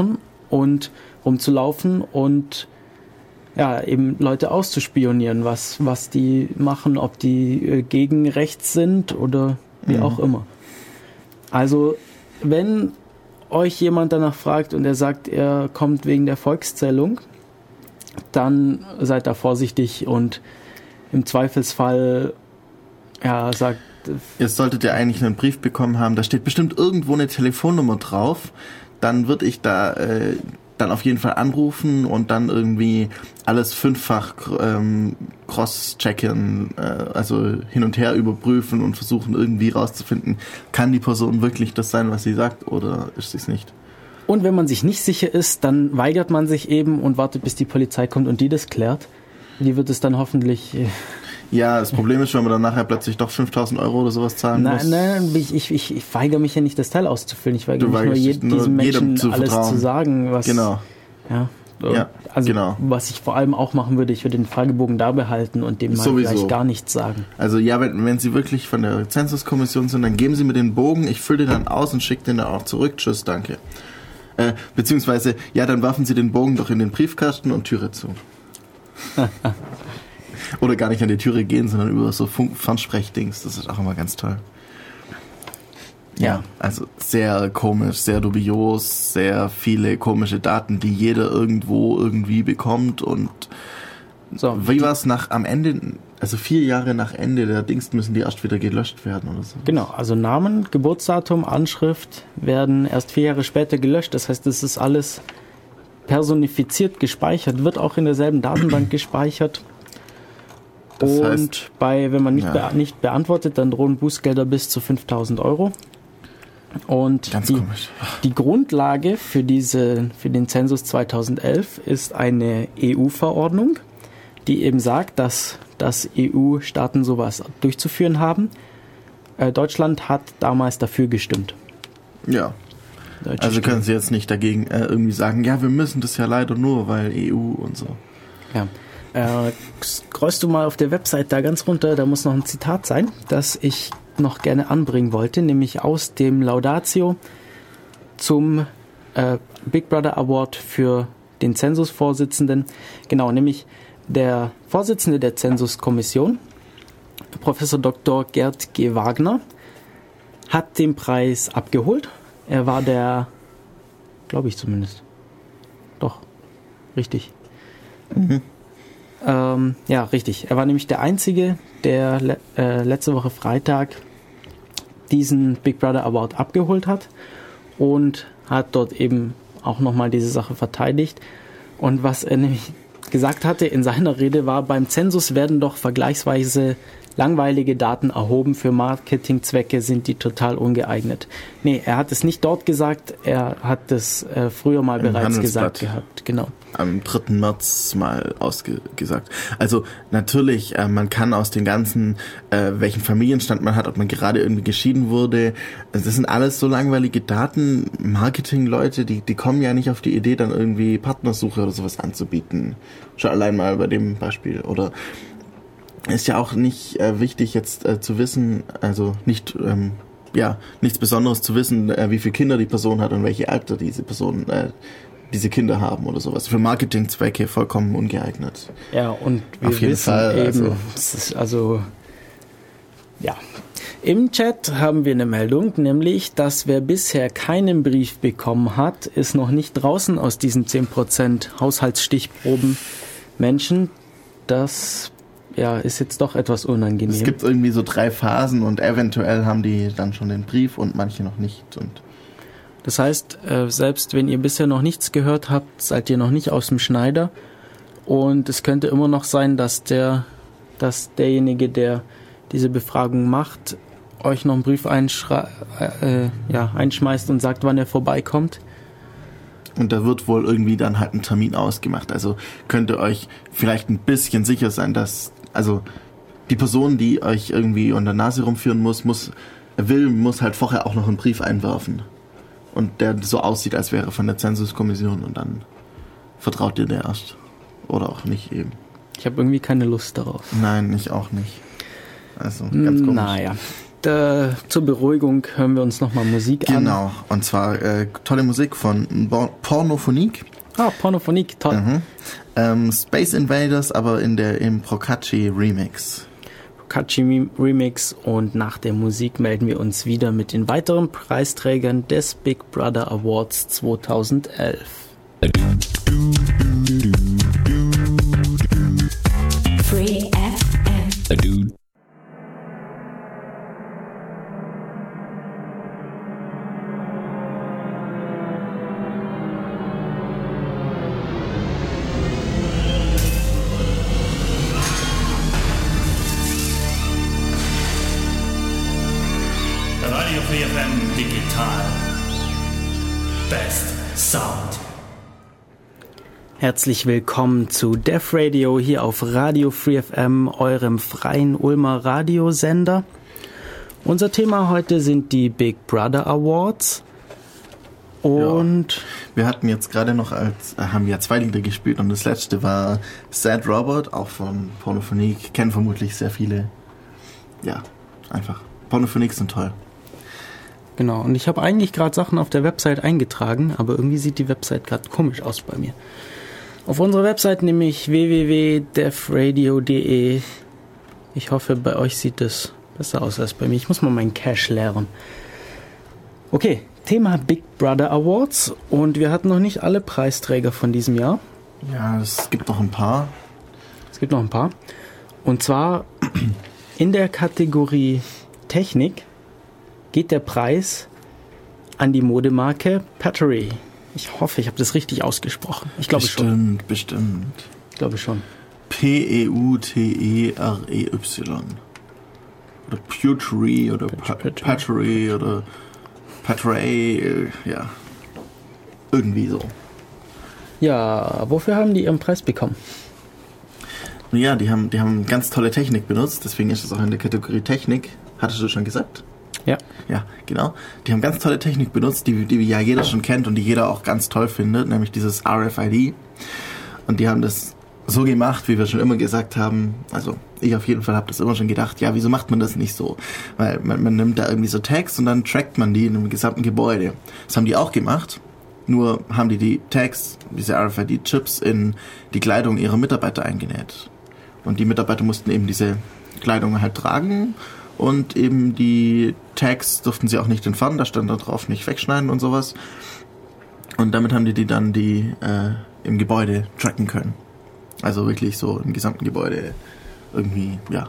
und rumzulaufen und ja, eben Leute auszuspionieren, was die machen, ob die gegen rechts sind oder wie auch immer. Also, wenn euch jemand danach fragt und er sagt, er kommt wegen der Volkszählung, dann seid da vorsichtig und im Zweifelsfall sagt... Ihr solltet ja eigentlich einen Brief bekommen haben, da steht bestimmt irgendwo eine Telefonnummer drauf, dann würde ich da dann auf jeden Fall anrufen und dann irgendwie alles 5-fach cross-checken, also hin und her überprüfen und versuchen irgendwie rauszufinden, kann die Person wirklich das sein, was sie sagt, oder ist sie es nicht? Und wenn man sich nicht sicher ist, dann weigert man sich eben und wartet, bis die Polizei kommt und die das klärt. Die wird es dann hoffentlich... Ja, das Problem ist, wenn man dann nachher plötzlich doch 5.000 Euro oder sowas zahlen muss. Nein, ich weigere mich ja nicht, das Teil auszufüllen. Ich weigere mich nur diesem Menschen alles zu sagen, was... Genau. Was ich vor allem auch machen würde, ich würde den Fragebogen da behalten und dem mal gleich gar nichts sagen. Also ja, wenn Sie wirklich von der Zensuskommission sind, dann geben Sie mir den Bogen, ich fülle den dann aus und schicke den dann auch zurück. Tschüss, danke. Beziehungsweise, dann werfen Sie den Bogen doch in den Briefkasten und Türe zu. Oder gar nicht an die Türe gehen, sondern über so Fernsprechdings. Das ist auch immer ganz toll. Ja, also sehr komisch, sehr dubios, sehr viele komische Daten, die jeder irgendwo irgendwie bekommt. Und wie war es am Ende, also 4 Jahre nach Ende der Dings müssen die erst wieder gelöscht werden oder so? Genau, also Namen, Geburtsdatum, Anschrift werden erst 4 Jahre später gelöscht. Das heißt, das ist alles personifiziert gespeichert, wird auch in derselben Datenbank gespeichert. Das heißt, wenn man nicht beantwortet, dann drohen Bußgelder bis zu 5.000 Euro. Und die Grundlage für den Zensus 2011 ist eine EU-Verordnung, die eben sagt, dass EU-Staaten sowas durchzuführen haben. Deutschland hat damals dafür gestimmt. Ja. Also können Sie jetzt nicht dagegen irgendwie sagen, ja, wir müssen das ja leider nur, weil EU und so. Ja. Scrollst du mal auf der Website da ganz runter, da muss noch ein Zitat sein, das ich noch gerne anbringen wollte, nämlich aus dem Laudatio zum Big Brother Award für den Zensusvorsitzenden. Genau, nämlich der Vorsitzende der Zensuskommission, Professor Dr. Gerd G. Wagner, hat den Preis abgeholt. Er war glaube ich zumindest. Doch, richtig. Mhm. Richtig. Er war nämlich der Einzige, der letzte Woche Freitag diesen Big Brother Award abgeholt hat und hat dort eben auch nochmal diese Sache verteidigt. Und was er nämlich gesagt hatte in seiner Rede war, beim Zensus werden doch vergleichsweise langweilige Daten erhoben, für Marketingzwecke sind die total ungeeignet. Nee, er hat es nicht dort gesagt, er hat es früher mal bereits gesagt gehabt. Genau. Am 3. März mal ausgesagt. Also natürlich, man kann aus den ganzen, welchen Familienstand man hat, ob man gerade irgendwie geschieden wurde, das sind alles so langweilige Daten. Marketingleute, die kommen ja nicht auf die Idee, dann irgendwie Partnersuche oder sowas anzubieten. Schon allein mal bei dem Beispiel. Oder ist ja auch nicht wichtig jetzt zu wissen, also nicht nichts Besonderes zu wissen, wie viele Kinder die Person hat und welche Alter diese Kinder haben oder sowas. Für Marketingzwecke vollkommen ungeeignet. Ja, und wir wissen eben, Im Chat haben wir eine Meldung, nämlich, dass wer bisher keinen Brief bekommen hat, ist noch nicht draußen aus diesen 10% Haushaltsstichproben Menschen. Das ist jetzt doch etwas unangenehm. Es gibt irgendwie so 3 Phasen und eventuell haben die dann schon den Brief und manche noch nicht. Und das heißt, selbst wenn ihr bisher noch nichts gehört habt, seid ihr noch nicht aus dem Schneider. Und es könnte immer noch sein, dass derjenige, der diese Befragung macht, euch noch einen Brief einschmeißt und sagt, wann er vorbeikommt. Und da wird wohl irgendwie dann halt ein Termin ausgemacht. Also könnt ihr euch vielleicht ein bisschen sicher sein, dass die Person, die euch irgendwie unter der Nase rumführen muss halt vorher auch noch einen Brief einwerfen. Und der so aussieht, als wäre von der Zensuskommission, und dann vertraut ihr der erst. Oder auch nicht eben. Ich habe irgendwie keine Lust darauf. Nein, ich auch nicht. Also, ganz komisch. Naja. zur Beruhigung hören wir uns nochmal Musik an. Genau, und zwar tolle Musik von Pornophonique. Pornophonique, toll. Space Invaders, aber im Procacci Remix. Procacci Remix, und nach der Musik melden wir uns wieder mit den weiteren Preisträgern des Big Brother Awards 2011. Free FM. The Dude. Radio Free FM Digital. Best Sound. Herzlich willkommen zu Def Radio hier auf Radio Free FM, eurem freien Ulmer Radiosender. Unser Thema heute sind die Big Brother Awards. Und wir hatten jetzt gerade noch haben ja 2 Lieder gespielt, und das letzte war Sad Robot, auch von Pornophonique. Kennen vermutlich sehr viele. Ja, einfach. Pornophonique sind toll. Genau, und ich habe eigentlich gerade Sachen auf der Website eingetragen, aber irgendwie sieht die Website gerade komisch aus bei mir. Auf unserer Website nämlich www.defradio.de. Ich hoffe, bei euch sieht es besser aus als bei mir. Ich muss mal meinen Cache leeren. Okay, Thema Big Brother Awards, und wir hatten noch nicht alle Preisträger von diesem Jahr. Ja, es gibt noch ein paar. Und zwar in der Kategorie Technik geht der Preis an die Modemarke Pattery. Ich hoffe, ich habe das richtig ausgesprochen. Ich glaube schon. Bestimmt. Ich glaube schon. P-E-U-T-E-R-E-Y. Oder Pewtery oder Pattery oder Pattery, ja. Irgendwie so. Ja, wofür haben die ihren Preis bekommen? Ja, die haben ganz tolle Technik benutzt, deswegen ist es auch in der Kategorie Technik. Hattest du schon gesagt? Ja. Ja, genau. Die haben ganz tolle Technik benutzt, die ja jeder schon kennt und die jeder auch ganz toll findet, nämlich dieses RFID. Und die haben das so gemacht, wie wir schon immer gesagt haben, also ich auf jeden Fall habe das immer schon gedacht, ja, wieso macht man das nicht so? Weil man nimmt da irgendwie so Tags und dann trackt man die in einem gesamten Gebäude. Das haben die auch gemacht, nur haben die Tags, diese RFID-Chips, in die Kleidung ihrer Mitarbeiter eingenäht. Und die Mitarbeiter mussten eben diese Kleidung halt tragen. Und eben die Tags durften sie auch nicht entfernen, da stand da drauf, nicht wegschneiden und sowas. Und damit haben die dann im Gebäude tracken können. Also wirklich so im gesamten Gebäude irgendwie, ja.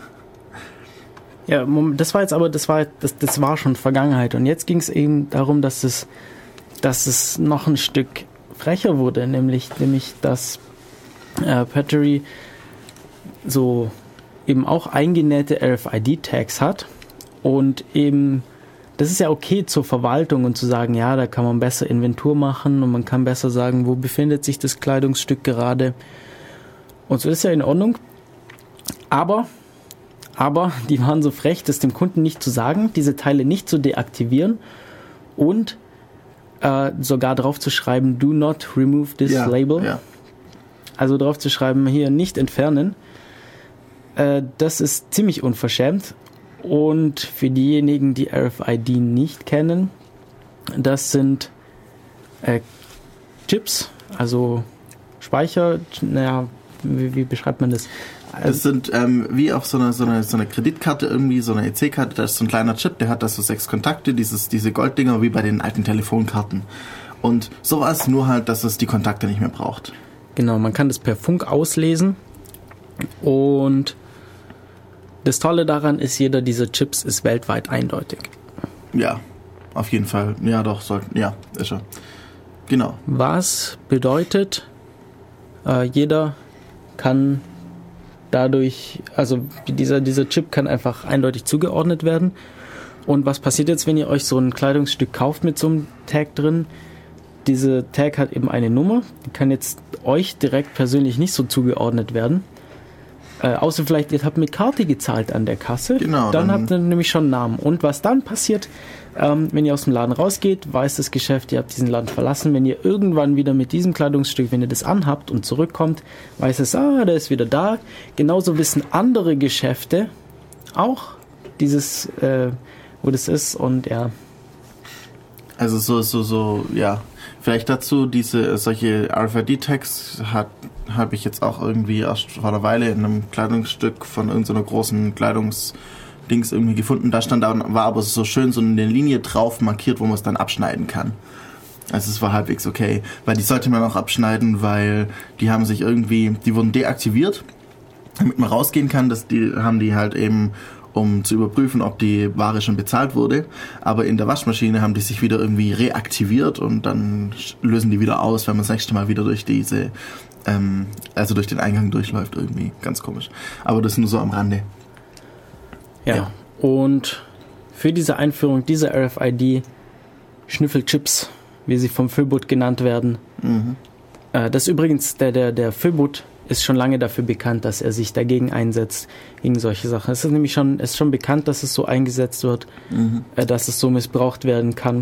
Ja, das war schon Vergangenheit. Und jetzt ging es eben darum, dass es noch ein Stück frecher wurde, nämlich dass Pattery so eben auch eingenähte RFID-Tags hat, und eben, das ist ja okay zur Verwaltung und zu sagen, ja, da kann man besser Inventur machen und man kann besser sagen, wo befindet sich das Kleidungsstück gerade, und so ist ja in Ordnung, aber die waren so frech, das dem Kunden nicht zu sagen, diese Teile nicht zu deaktivieren und sogar drauf zu schreiben, do not remove this label, ja. Also drauf zu schreiben, hier nicht entfernen. Das ist ziemlich unverschämt, und für diejenigen, die RFID nicht kennen, das sind Chips, also Speicher, wie beschreibt man das? Das sind wie auf so einer Kreditkarte irgendwie, so eine EC-Karte, da ist so ein kleiner Chip, der hat da so 6 Kontakte, diese Golddinger wie bei den alten Telefonkarten. Und sowas, nur halt, dass es die Kontakte nicht mehr braucht. Genau, man kann das per Funk auslesen, und das Tolle daran ist, jeder dieser Chips ist weltweit eindeutig. Ja, auf jeden Fall. Ja, doch, ist er. Genau. Was bedeutet, jeder kann dadurch, also dieser Chip kann einfach eindeutig zugeordnet werden. Und was passiert jetzt, wenn ihr euch so ein Kleidungsstück kauft mit so einem Tag drin? Diese Tag hat eben eine Nummer, die kann jetzt euch direkt persönlich nicht so zugeordnet werden. Außer vielleicht, ihr habt mit Karte gezahlt an der Kasse. Genau. Dann habt ihr nämlich schon einen Namen. Und was dann passiert, wenn ihr aus dem Laden rausgeht, weiß das Geschäft, ihr habt diesen Laden verlassen. Wenn ihr irgendwann wieder mit diesem Kleidungsstück, wenn ihr das anhabt und zurückkommt, weiß es, der ist wieder da. Genauso wissen andere Geschäfte auch, dieses, wo das ist und ja. Also ja. Vielleicht dazu, solche RFID-Tags habe ich jetzt auch irgendwie erst vor einer Weile in einem Kleidungsstück von irgendeiner großen Kleidungsdings irgendwie gefunden. Da war aber so schön so eine Linie drauf markiert, wo man es dann abschneiden kann. Also es war halbwegs okay, weil die sollte man auch abschneiden, weil die wurden deaktiviert, damit man rausgehen kann. Haben die halt eben, um zu überprüfen, ob die Ware schon bezahlt wurde. Aber in der Waschmaschine haben die sich wieder irgendwie reaktiviert und dann lösen die wieder aus, wenn man das nächste Mal wieder durch durch den Eingang durchläuft irgendwie. Ganz komisch. Aber das nur so am Rande. Ja. Und für diese Einführung dieser RFID-Schnüffelchips, wie sie vom Föbot genannt werden. Das ist übrigens, der Föbot ist schon lange dafür bekannt, dass er sich dagegen einsetzt, gegen solche Sachen. Es ist nämlich schon bekannt, dass es so eingesetzt wird, dass es so missbraucht werden kann.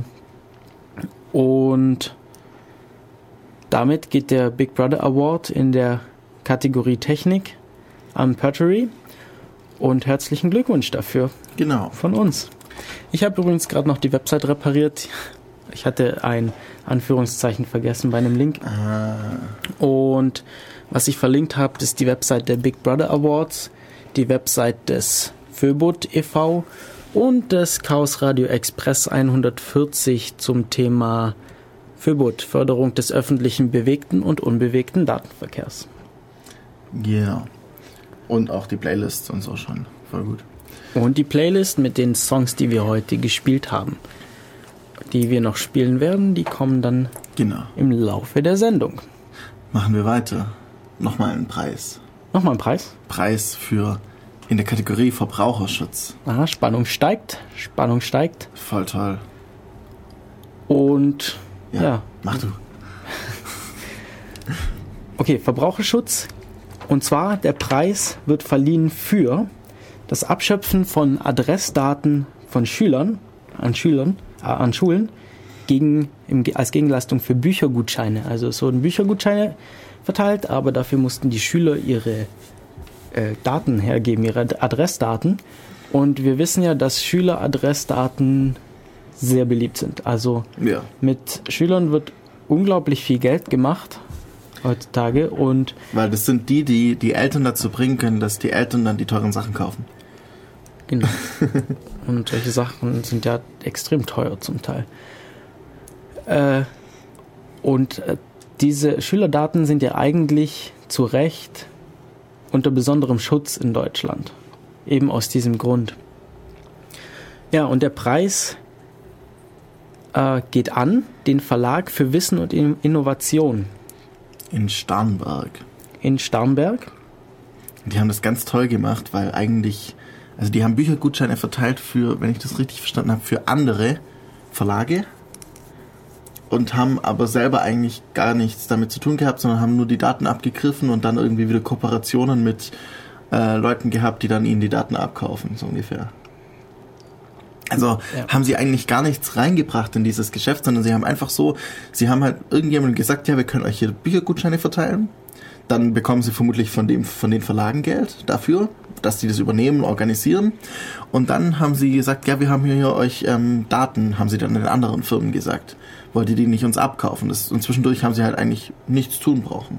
Und damit geht der Big Brother Award in der Kategorie Technik an Pertery. Und herzlichen Glückwunsch dafür. Genau. Von uns. Ich habe übrigens gerade noch die Website repariert. Ich hatte ein Anführungszeichen vergessen bei einem Link. Und was ich verlinkt habe, ist die Website der Big Brother Awards, die Website des Föbot e.V. und des Chaos Radio Express 140 zum Thema Föbot, Förderung des öffentlichen bewegten und unbewegten Datenverkehrs. Ja. Und auch die Playlist und so schon. Voll gut. Und die Playlist mit den Songs, die wir heute gespielt haben. Die wir noch spielen werden, die kommen dann im Laufe der Sendung. Machen wir weiter. Nochmal einen Preis. Nochmal einen Preis? Preis für in der Kategorie Verbraucherschutz. Aha, Spannung steigt. Voll toll. Und ja. Mach du. Okay, Verbraucherschutz. Und zwar, der Preis wird verliehen für das Abschöpfen von Adressdaten von Schülern an Schulen als Gegenleistung für Büchergutscheine. Also es wurden Büchergutscheine verteilt, aber dafür mussten die Schüler ihre Daten hergeben, ihre Adressdaten. Und wir wissen ja, dass Schüleradressdaten sehr beliebt sind. Also mit Schülern wird unglaublich viel Geld gemacht heutzutage. Und weil das sind die Eltern dazu bringen können, dass die Eltern dann die teuren Sachen kaufen. Genau. Und solche Sachen sind ja extrem teuer zum Teil. Diese Schülerdaten sind ja eigentlich zu Recht unter besonderem Schutz in Deutschland. Eben aus diesem Grund. Ja, und der Preis geht an den Verlag für Wissen und Innovation. In Starnberg. Die haben das ganz toll gemacht, weil eigentlich... Also die haben Büchergutscheine verteilt für, wenn ich das richtig verstanden habe, für andere Verlage und haben aber selber eigentlich gar nichts damit zu tun gehabt, sondern haben nur die Daten abgegriffen und dann irgendwie wieder Kooperationen mit Leuten gehabt, die dann ihnen die Daten abkaufen, so ungefähr. Also haben sie eigentlich gar nichts reingebracht in dieses Geschäft, sondern sie haben halt irgendjemandem gesagt, ja, wir können euch hier Büchergutscheine verteilen. Dann bekommen sie vermutlich von den Verlagen Geld dafür, dass sie das übernehmen, organisieren. Und dann haben sie gesagt, ja, wir haben hier euch Daten, haben sie dann den anderen Firmen gesagt. Wollt ihr die nicht uns abkaufen? Und zwischendurch haben sie halt eigentlich nichts tun brauchen.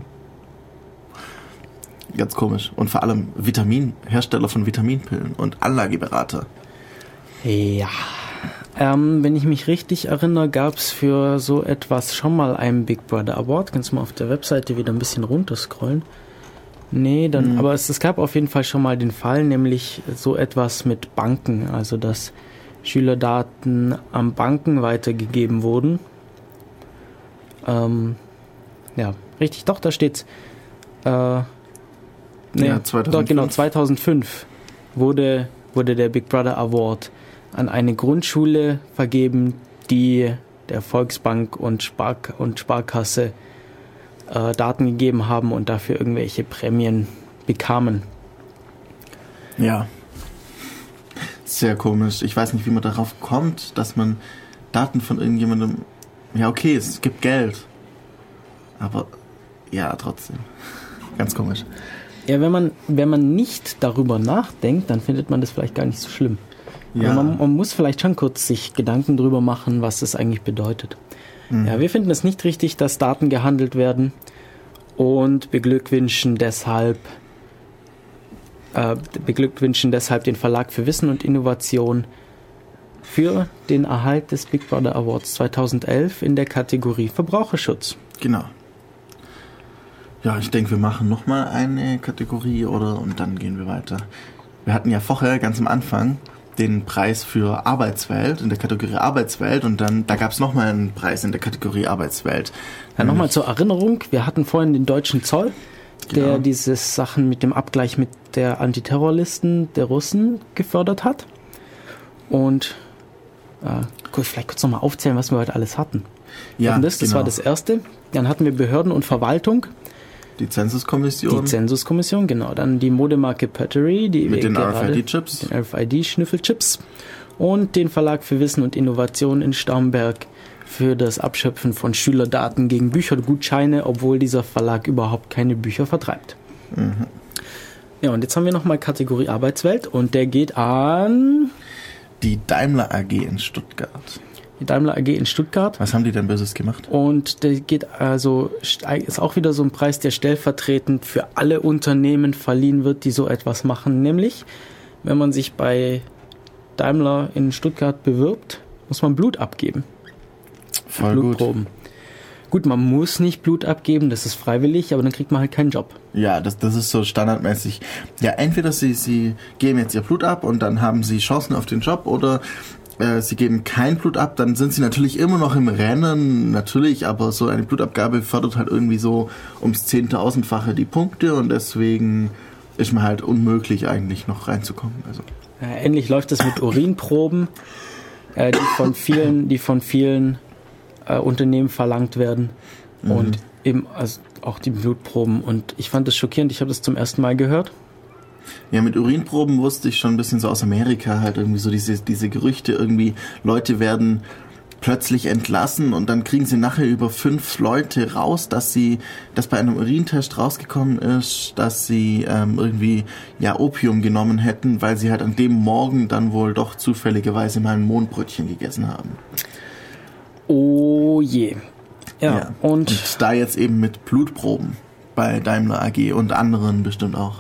Ganz komisch. Und vor allem Hersteller von Vitaminpillen und Anlageberater. Ja. Wenn ich mich richtig erinnere, gab es für so etwas schon mal einen Big Brother Award. Kannst du mal auf der Webseite wieder ein bisschen runterscrollen? Nee, aber es gab auf jeden Fall schon mal den Fall, nämlich so etwas mit Banken, also dass Schülerdaten an Banken weitergegeben wurden. Ja, richtig, doch, da steht's. 2005. Doch, genau, 2005 wurde der Big Brother Award an eine Grundschule vergeben, die der Volksbank und Sparkasse Daten gegeben haben und dafür irgendwelche Prämien bekamen. Ja. Sehr komisch. Ich weiß nicht, wie man darauf kommt, dass man Daten von irgendjemandem... Ja, okay, es gibt Geld. Aber ja, trotzdem. Ganz komisch. Ja, wenn man nicht darüber nachdenkt, dann findet man das vielleicht gar nicht so schlimm. Ja. Man muss vielleicht schon kurz sich Gedanken drüber machen, was das eigentlich bedeutet. Ja, wir finden es nicht richtig, dass Daten gehandelt werden und beglückwünschen deshalb den Verlag für Wissen und Innovation für den Erhalt des Big Brother Awards 2011 in der Kategorie Verbraucherschutz. Genau. Ja, ich denke, wir machen nochmal eine Kategorie und dann gehen wir weiter. Wir hatten ja vorher ganz am Anfang den Preis für Arbeitswelt in der Kategorie Arbeitswelt und dann da gab es nochmal einen Preis in der Kategorie Arbeitswelt. Ja, nochmal zur Erinnerung, wir hatten vorhin den deutschen Zoll, der diese Sachen mit dem Abgleich mit der Antiterrorlisten der Russen gefördert hat. Und vielleicht kurz nochmal aufzählen, was wir heute alles hatten. Ja, das war das erste. Dann hatten wir Behörden und Verwaltung. Die Zensuskommission. Genau. Dann die Modemarke Pottery, die mit den RFID-Chips. Den RFID-Schnüffelchips. Und den Verlag für Wissen und Innovation in Starnberg für das Abschöpfen von Schülerdaten gegen Büchergutscheine, obwohl dieser Verlag überhaupt keine Bücher vertreibt. Mhm. Ja, und jetzt haben wir nochmal Kategorie Arbeitswelt und der geht an die Daimler AG in Stuttgart. Die Daimler AG in Stuttgart. Was haben die denn Böses gemacht? Und der ist auch wieder so ein Preis, der stellvertretend für alle Unternehmen verliehen wird, die so etwas machen. Nämlich, wenn man sich bei Daimler in Stuttgart bewirbt, muss man Blut abgeben. Voll Blutproben. Gut, man muss nicht Blut abgeben, das ist freiwillig, aber dann kriegt man halt keinen Job. Ja, das ist so standardmäßig. Ja, entweder sie geben jetzt ihr Blut ab und dann haben sie Chancen auf den Job oder sie geben kein Blut ab, dann sind sie natürlich immer noch im Rennen, natürlich, aber so eine Blutabgabe fördert halt irgendwie so ums 10.000-fache die Punkte und deswegen ist mir halt unmöglich eigentlich noch reinzukommen. Also. Ja, ähnlich läuft es mit Urinproben, die von vielen Unternehmen verlangt werden und eben also auch die Blutproben und ich fand das schockierend, ich habe das zum ersten Mal gehört. Ja, mit Urinproben wusste ich schon ein bisschen so aus Amerika halt irgendwie so diese Gerüchte irgendwie, Leute werden plötzlich entlassen und dann kriegen sie nachher über 5 Leute raus, dass bei einem Urintest rausgekommen ist, dass sie irgendwie Opium genommen hätten, weil sie halt an dem Morgen dann wohl doch zufälligerweise mal ein Mohnbrötchen gegessen haben. Oh je. Ja. Und da jetzt eben mit Blutproben bei Daimler AG und anderen bestimmt auch.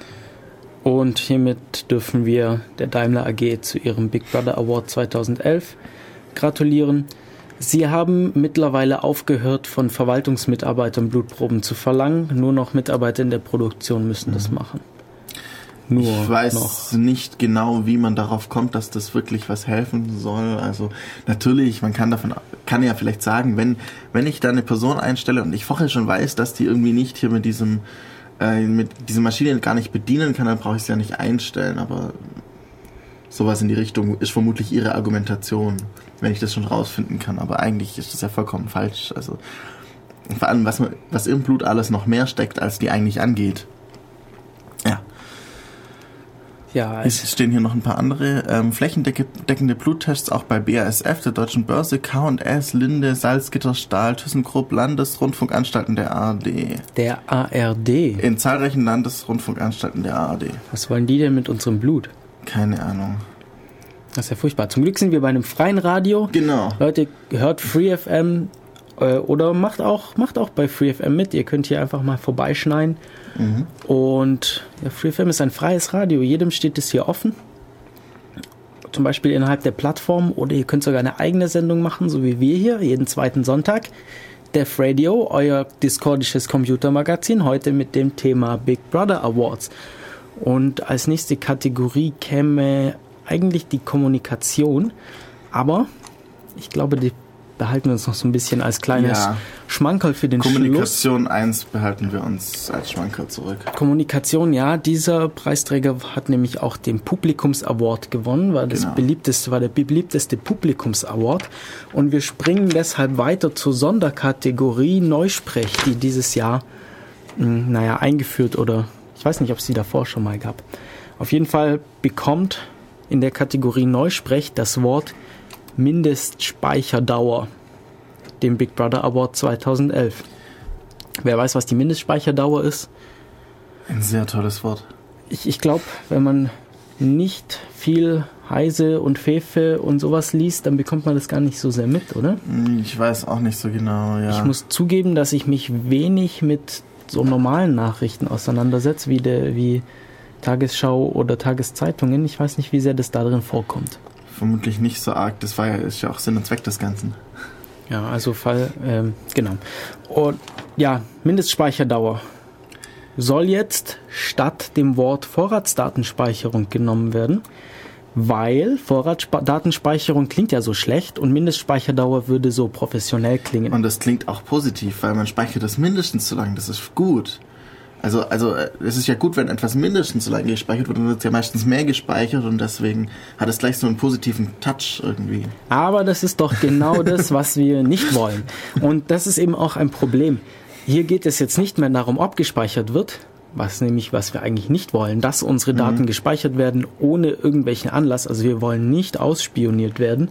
Und hiermit dürfen wir der Daimler AG zu ihrem Big Brother Award 2011 gratulieren. Sie haben mittlerweile aufgehört, von Verwaltungsmitarbeitern Blutproben zu verlangen. Nur noch Mitarbeiter in der Produktion müssen das machen. Ich weiß nicht genau, wie man darauf kommt, dass das wirklich was helfen soll. Also natürlich, man kann ja vielleicht sagen, wenn ich da eine Person einstelle und ich vorher schon weiß, dass die irgendwie nicht hier mit dieser Maschine gar nicht bedienen kann, dann brauche ich sie ja nicht einstellen. Aber sowas in die Richtung ist vermutlich ihre Argumentation, wenn ich das schon rausfinden kann. Aber eigentlich ist das ja vollkommen falsch. Also vor allem, was im Blut alles noch mehr steckt, als die eigentlich angeht. Ja. Ja, es stehen hier noch ein paar andere flächendeckende Bluttests auch bei BASF, der Deutschen Börse, K&S, Linde, Salzgitter, Stahl, ThyssenKrupp, Landesrundfunkanstalten der ARD. Der ARD? In zahlreichen Landesrundfunkanstalten der ARD. Was wollen die denn mit unserem Blut? Keine Ahnung. Das ist ja furchtbar. Zum Glück sind wir bei einem freien Radio. Genau. Leute, hört Free FM oder macht auch bei Free FM mit. Ihr könnt hier einfach mal vorbeischneien. Mhm. Und Free FM ist ein freies Radio. Jedem steht es hier offen. Zum Beispiel innerhalb der Plattform. Oder ihr könnt sogar eine eigene Sendung machen, so wie wir hier, jeden zweiten Sonntag. Def Radio, euer discordisches Computermagazin, heute mit dem Thema Big Brother Awards. Und als nächste Kategorie käme eigentlich die Kommunikation. Aber ich glaube, die behalten wir uns noch so ein bisschen als kleines Schmankerl für den Schluss. Kommunikation 1 behalten wir uns als Schmankerl zurück. Kommunikation, ja, dieser Preisträger hat nämlich auch den Publikums-Award gewonnen, war der beliebteste Publikums-Award. Und wir springen deshalb weiter zur Sonderkategorie Neusprech, die dieses Jahr eingeführt oder ich weiß nicht, ob es die davor schon mal gab. Auf jeden Fall bekommt in der Kategorie Neusprech das Wort Mindestspeicherdauer, dem Big Brother Award 2011. Wer weiß, was die Mindestspeicherdauer ist? Ein sehr tolles Wort. Ich glaube, wenn man nicht viel Heise und Fefe und sowas liest, dann bekommt man das gar nicht so sehr mit, oder? Ich weiß auch nicht so genau, ja. Ich muss zugeben, dass ich mich wenig mit so normalen Nachrichten auseinandersetze, wie Tagesschau oder Tageszeitungen. Ich weiß nicht, wie sehr das da drin vorkommt. Vermutlich nicht so arg. Das ist ja auch Sinn und Zweck des Ganzen. Ja, also genau. Und ja, Mindestspeicherdauer soll jetzt statt dem Wort Vorratsdatenspeicherung genommen werden, weil Vorratsdatenspeicherung klingt ja so schlecht und Mindestspeicherdauer würde so professionell klingen. Und das klingt auch positiv, weil man speichert das mindestens so lange. Das ist gut. Also es ist ja gut, wenn etwas mindestens so lange gespeichert wird, dann wird es ja meistens mehr gespeichert und deswegen hat es gleich so einen positiven Touch irgendwie. Aber das ist doch genau das, was wir nicht wollen. Und das ist eben auch ein Problem. Hier geht es jetzt nicht mehr darum, ob gespeichert wird, was wir eigentlich nicht wollen, dass unsere Daten gespeichert werden ohne irgendwelchen Anlass. Also wir wollen nicht ausspioniert werden,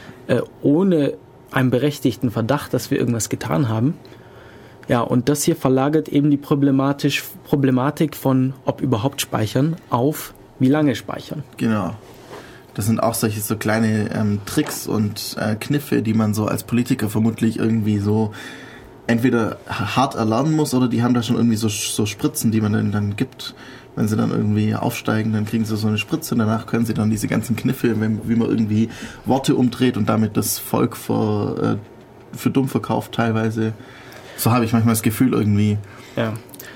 ohne einen berechtigten Verdacht, dass wir irgendwas getan haben. Ja, und das hier verlagert eben die Problematik von ob überhaupt speichern auf wie lange speichern. Genau. Das sind auch solche so kleine Tricks und Kniffe, die man so als Politiker vermutlich irgendwie so entweder hart erlernen muss oder die haben da schon irgendwie so Spritzen, die man dann gibt. Wenn sie dann irgendwie aufsteigen, dann kriegen sie so eine Spritze und danach können sie dann diese ganzen Kniffe, wie man irgendwie Worte umdreht und damit das Volk für dumm verkauft teilweise. So habe ich manchmal das Gefühl irgendwie. Ja.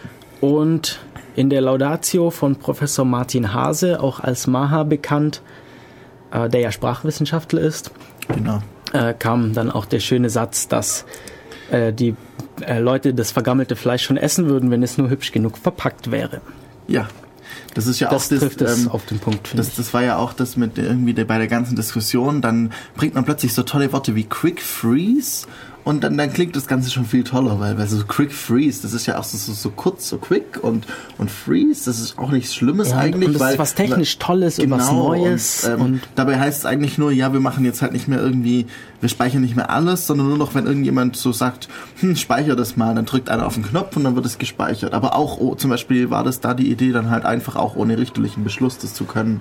Und in der Laudatio von Professor Martin Hase, auch als Maha bekannt, der ja Sprachwissenschaftler ist, genau. Kam dann auch der schöne Satz, dass die Leute das vergammelte Fleisch schon essen würden, wenn es nur hübsch genug verpackt wäre. Ja. Das ist ja das auch trifft das auf den Punkt. Das war ja auch das mit irgendwie bei der ganzen Diskussion. Dann bringt man plötzlich so tolle Worte wie Quick Freeze und dann klingt das Ganze schon viel toller, weil so Quick Freeze, das ist ja auch so kurz, so quick und Freeze, das ist auch nichts Schlimmes eigentlich. Und das ist was technisch Tolles und was Neues. Und dabei heißt es eigentlich nur, ja, wir machen jetzt halt nicht mehr irgendwie, wir speichern nicht mehr alles, sondern nur noch, wenn irgendjemand so sagt, speicher das mal, dann drückt einer auf den Knopf und dann wird es gespeichert. Aber auch zum Beispiel war das da die Idee, dann halt einfach auch ohne richterlichen Beschluss das zu können.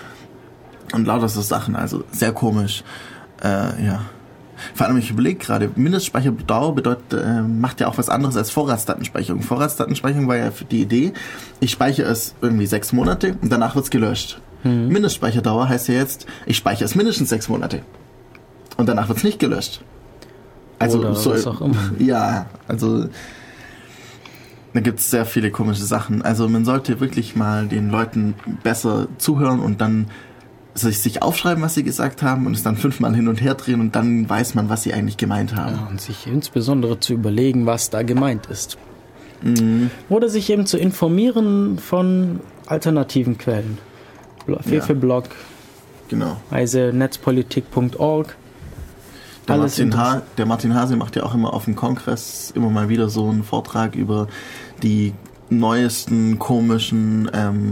Und lauter so Sachen, also sehr komisch. Ja. Vor allem, ich überlege gerade, Mindestspeicherdauer macht ja auch was anderes als Vorratsdatenspeicherung. Vorratsdatenspeicherung war ja die Idee, ich speichere es irgendwie 6 Monate und danach wird es gelöscht. Mindestspeicherdauer heißt ja jetzt, ich speichere es mindestens 6 Monate und danach wird es nicht gelöscht. Also oder so, was auch immer. Ja, also da gibt es sehr viele komische Sachen. Also man sollte wirklich mal den Leuten besser zuhören und dann sich aufschreiben, was sie gesagt haben und es dann 5-mal hin und her drehen und dann weiß man, was sie eigentlich gemeint haben. Ja, und sich insbesondere zu überlegen, was da gemeint ist. Oder sich eben zu informieren von alternativen Quellen. Fefe-Blog, genau. Heise, netzpolitik.org. Der Martin Hase macht ja auch immer auf dem Kongress immer mal wieder so einen Vortrag über die neuesten komischen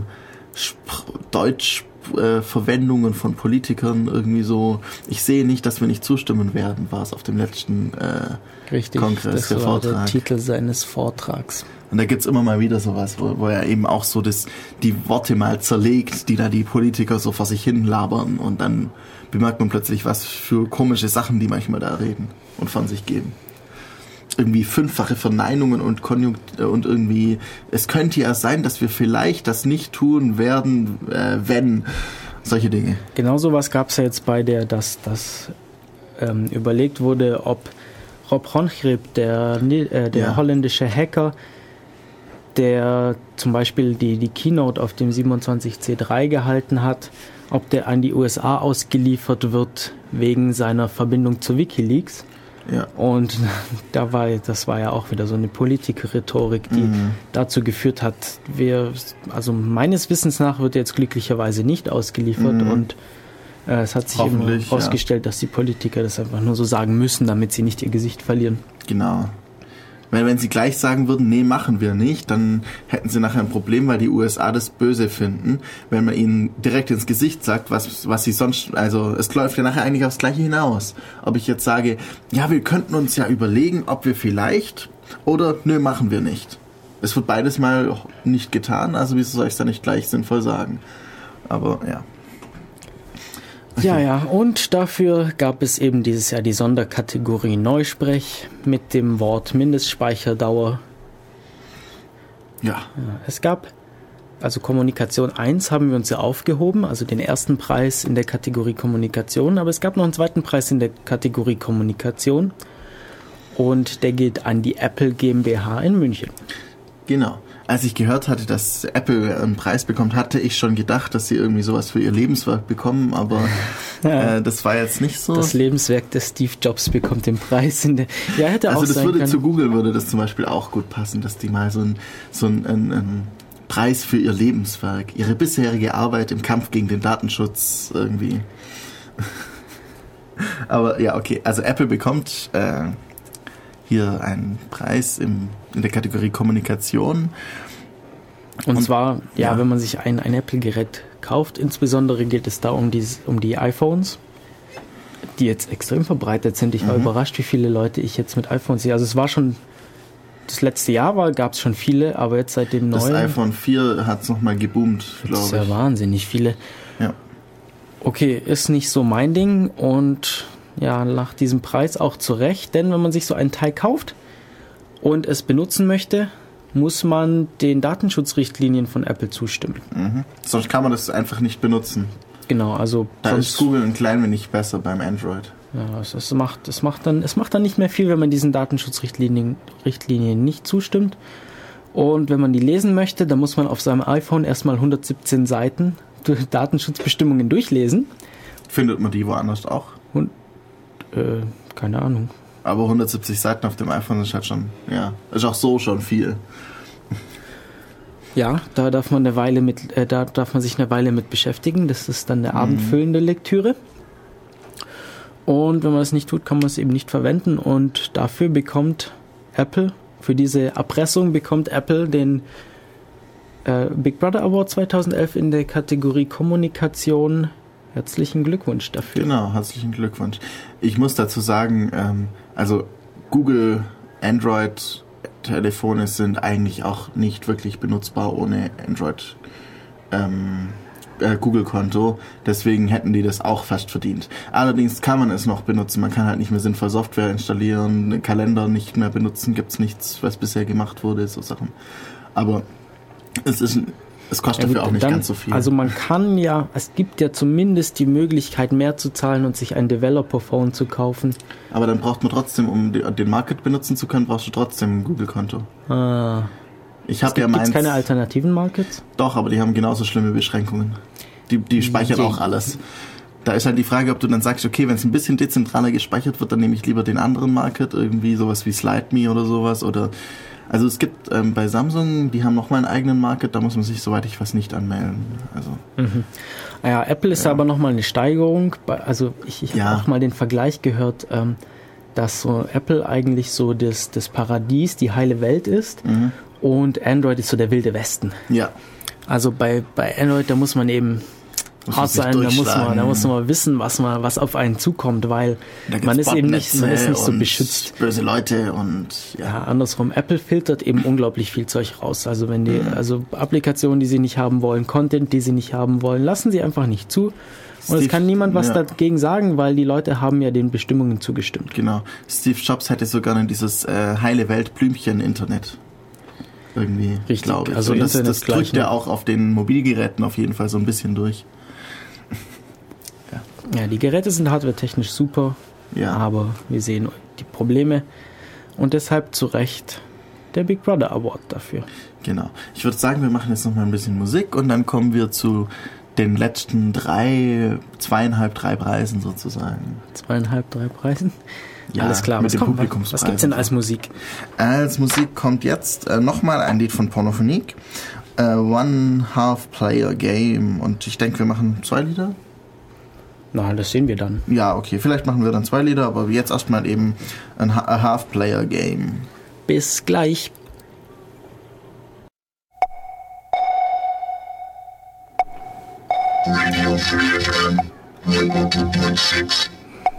Deutschverwendungen von Politikern, irgendwie so, ich sehe nicht, dass wir nicht zustimmen werden, war es auf dem letzten Kongress, das der war Vortrag. Der Titel seines Vortrags. Und da gibt's immer mal wieder sowas, wo er eben auch so die Worte mal zerlegt, die da die Politiker so vor sich hin labern und dann bemerkt man plötzlich, was für komische Sachen die manchmal da reden und von sich geben. Irgendwie 5-fache Verneinungen und irgendwie, es könnte ja sein, dass wir vielleicht das nicht tun werden, wenn, solche Dinge. Genau sowas gab es ja jetzt bei dass überlegt wurde, ob Rob Honchgrib, der holländische Hacker, der zum Beispiel die Keynote auf dem 27C3 gehalten hat, ob der an die USA ausgeliefert wird wegen seiner Verbindung zu WikiLeaks. Ja. Und das war ja auch wieder so eine Politiker-Rhetorik, die dazu geführt hat, also meines Wissens nach wird er jetzt glücklicherweise nicht ausgeliefert und es hat sich eben herausgestellt, dass die Politiker das einfach nur so sagen müssen, damit sie nicht ihr Gesicht verlieren. Genau. Weil wenn sie gleich sagen würden, nee, machen wir nicht, dann hätten sie nachher ein Problem, weil die USA das böse finden, wenn man ihnen direkt ins Gesicht sagt, was sie sonst, also es läuft ja nachher eigentlich aufs Gleiche hinaus. Ob ich jetzt sage, ja, wir könnten uns ja überlegen, ob wir vielleicht, oder nö, machen wir nicht. Es wird beides mal nicht getan, also wieso soll ich es dann nicht gleich sinnvoll sagen? Aber ja. Ja, und dafür gab es eben dieses Jahr die Sonderkategorie Neusprech mit dem Wort Mindestspeicherdauer. Ja. Es gab, also Kommunikation 1 haben wir uns ja aufgehoben, also den ersten Preis in der Kategorie Kommunikation, aber es gab noch einen zweiten Preis in der Kategorie Kommunikation und der geht an die Apple GmbH in München. Genau. Als ich gehört hatte, dass Apple einen Preis bekommt, hatte ich schon gedacht, dass sie irgendwie sowas für ihr Lebenswerk bekommen, aber das war jetzt nicht so. Das Lebenswerk des Steve Jobs bekommt den Preis. Hätte also auch das sein würde können. zu Google würde das zum Beispiel auch gut passen, dass die mal so einen Preis für ihr Lebenswerk, ihre bisherige Arbeit im Kampf gegen den Datenschutz irgendwie. Aber ja, okay, also Apple bekommt hier einen Preis in der Kategorie Kommunikation. Und zwar, wenn man sich ein Apple-Gerät kauft, insbesondere geht es da um die iPhones, die jetzt extrem verbreitet sind. Ich war überrascht, wie viele Leute ich jetzt mit iPhones sehe. Also es war schon, das letzte Jahr gab es schon viele, aber jetzt seit dem neuen... Das iPhone 4 hat es nochmal geboomt, glaube ich. Das ist ja wahnsinnig viele. Ja. Okay, ist nicht so mein Ding und nach diesem Preis auch zu Recht, denn wenn man sich so ein Teil kauft und es benutzen möchte, muss man den Datenschutzrichtlinien von Apple zustimmen. Sonst kann man das einfach nicht benutzen. Genau, also da ist Google ein klein wenig besser beim Android. Ja, es macht dann nicht mehr viel, wenn man diesen Datenschutzrichtlinien nicht zustimmt. Und wenn man die lesen möchte, dann muss man auf seinem iPhone erstmal 117 Seiten Datenschutzbestimmungen durchlesen. Findet man die woanders auch? Und keine Ahnung. Aber 170 Seiten auf dem iPhone ist halt schon, ist auch so schon viel. Ja, da darf man sich eine Weile mit beschäftigen. Das ist dann eine abendfüllende Lektüre. Und wenn man es nicht tut, kann man es eben nicht verwenden. Und dafür bekommt Apple, für diese Erpressung bekommt Apple den Big Brother Award 2011 in der Kategorie Kommunikation. Herzlichen Glückwunsch dafür. Genau, herzlichen Glückwunsch. Ich muss dazu sagen, also Google Android-Telefone sind eigentlich auch nicht wirklich benutzbar ohne Android Google-Konto. Deswegen hätten die das auch fast verdient. Allerdings kann man es noch benutzen. Man kann halt nicht mehr sinnvoll Software installieren, einen Kalender nicht mehr benutzen. Gibt es nichts, was bisher gemacht wurde, so Sachen. Aber es kostet dafür auch nicht ganz so viel. Also es gibt ja zumindest die Möglichkeit, mehr zu zahlen und sich ein Developer-Phone zu kaufen. Aber dann braucht man trotzdem, um den Market benutzen zu können, brauchst du trotzdem ein Google-Konto. Gibt es keine alternativen Markets? Doch, aber die haben genauso schlimme Beschränkungen. Die speichern auch alles. Da ist halt die Frage, ob du dann sagst, okay, wenn es ein bisschen dezentraler gespeichert wird, dann nehme ich lieber den anderen Market, irgendwie sowas wie SlideMe oder sowas. Also es gibt bei Samsung, die haben nochmal einen eigenen Market, da muss man sich, soweit ich weiß, nicht anmelden. Also, Ja, Apple ist aber nochmal eine Steigerung. Also ich habe auch mal den Vergleich gehört, dass so Apple eigentlich so das Paradies, die heile Welt ist und Android ist so der wilde Westen. Ja. Also bei Android, da muss man eben hart sein, da muss man wissen, was auf einen zukommt, weil man ist eben nicht so beschützt. Böse Leute und andersrum. Apple filtert eben unglaublich viel Zeug raus. Also wenn also Applikationen, die sie nicht haben wollen, Content, die sie nicht haben wollen, lassen sie einfach nicht zu. Und es kann niemand was dagegen sagen, weil die Leute haben ja den Bestimmungen zugestimmt. Genau. Steve Jobs hätte sogar dieses heile Welt Blümchen-Internet. Irgendwie, glaube ich. Also das drückt ja auch auf den Mobilgeräten auf jeden Fall so ein bisschen durch. Ja, die Geräte sind hardwaretechnisch super, aber wir sehen die Probleme und deshalb zu Recht der Big Brother Award dafür. Genau. Ich würde sagen, wir machen jetzt noch mal ein bisschen Musik und dann kommen wir zu den letzten 3 Preisen sozusagen. 2,5, 3 Preisen? Ja, alles klar. Mit dem Publikumspreis. Was gibt's denn als Musik? Als Musik kommt jetzt nochmal ein Lied von Pornophonique, One Half Player Game, und ich denke, wir machen 2 Lieder. Na, das sehen wir dann. Ja, okay, vielleicht machen wir dann 2 Lieder, aber jetzt erstmal eben ein Half Player Game. Bis gleich. Radio Free FM 102.6.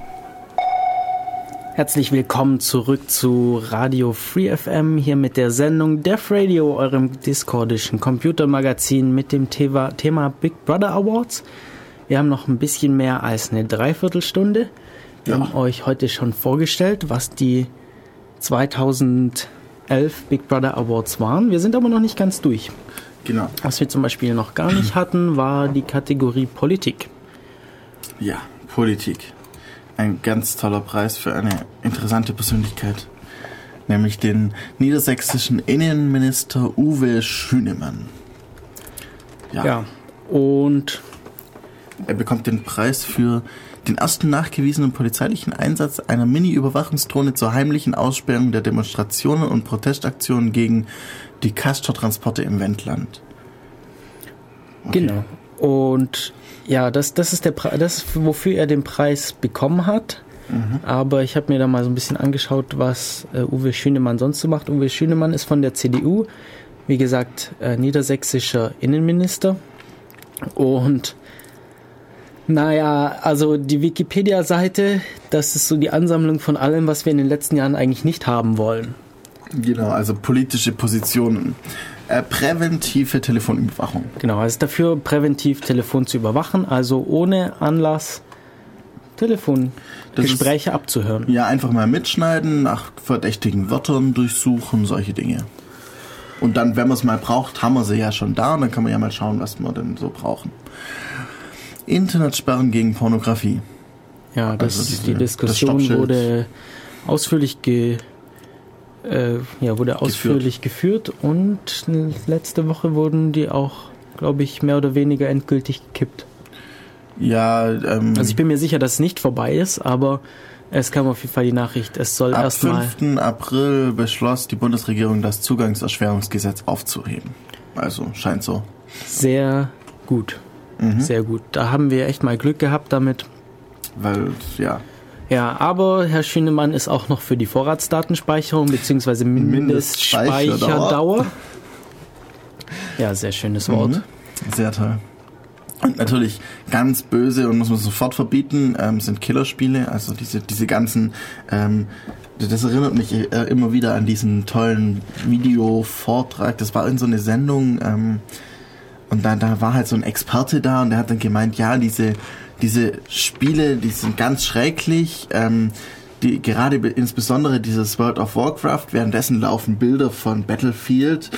Herzlich willkommen zurück zu Radio Free FM, hier mit der Sendung Def Radio, eurem discordischen Computermagazin mit dem Thema Big Brother Awards. Wir haben noch ein bisschen mehr als eine Dreiviertelstunde. Wir haben euch heute schon vorgestellt, was die 2011 Big Brother Awards waren. Wir sind aber noch nicht ganz durch. Genau. Was wir zum Beispiel noch gar nicht hatten, war die Kategorie Politik. Ja, Politik. Ein ganz toller Preis für eine interessante Persönlichkeit. Nämlich den niedersächsischen Innenminister Uwe Schünemann. Ja, und er bekommt den Preis für den ersten nachgewiesenen polizeilichen Einsatz einer Mini-Überwachungsdrohne zur heimlichen Aussperrung der Demonstrationen und Protestaktionen gegen die Castor-Transporte im Wendland. Okay. Genau. Und ja, das ist wofür er den Preis bekommen hat. Aber ich habe mir da mal so ein bisschen angeschaut, was Uwe Schünemann sonst so macht. Uwe Schünemann ist von der CDU, wie gesagt, niedersächsischer Innenminister. Und naja, also die Wikipedia-Seite, das ist so die Ansammlung von allem, was wir in den letzten Jahren eigentlich nicht haben wollen. Genau, also politische Positionen. Präventive Telefonüberwachung. Genau, also dafür präventiv Telefon zu überwachen, also ohne Anlass Telefongespräche abzuhören. Ja, einfach mal mitschneiden, nach verdächtigen Wörtern durchsuchen, solche Dinge. Und dann, wenn man es mal braucht, haben wir sie ja schon da und dann kann man ja mal schauen, was wir denn so brauchen. Internetsperren gegen Pornografie. Ja, die Diskussion wurde ausführlich geführt und letzte Woche wurden die auch, glaube ich, mehr oder weniger endgültig gekippt. Ja, also ich bin mir sicher, dass es nicht vorbei ist, aber es kam auf jeden Fall die Nachricht, es soll erstmal... Am 5. April beschloss die Bundesregierung, das Zugangserschwerungsgesetz aufzuheben. Also, scheint so. Sehr gut. Sehr gut. Da haben wir echt mal Glück gehabt damit. Weil, ja... Ja, aber Herr Schünemann ist auch noch für die Vorratsdatenspeicherung bzw. Mindestspeicherdauer. Ja, sehr schönes Wort. Sehr toll. Und natürlich ganz böse und muss man sofort verbieten, sind Killerspiele. Also diese ganzen, das erinnert mich immer wieder an diesen tollen Videovortrag. Das war in so eine Sendung und da war halt so ein Experte da und der hat dann gemeint, ja, diese Spiele, die sind ganz schrecklich, gerade insbesondere dieses World of Warcraft, währenddessen laufen Bilder von Battlefield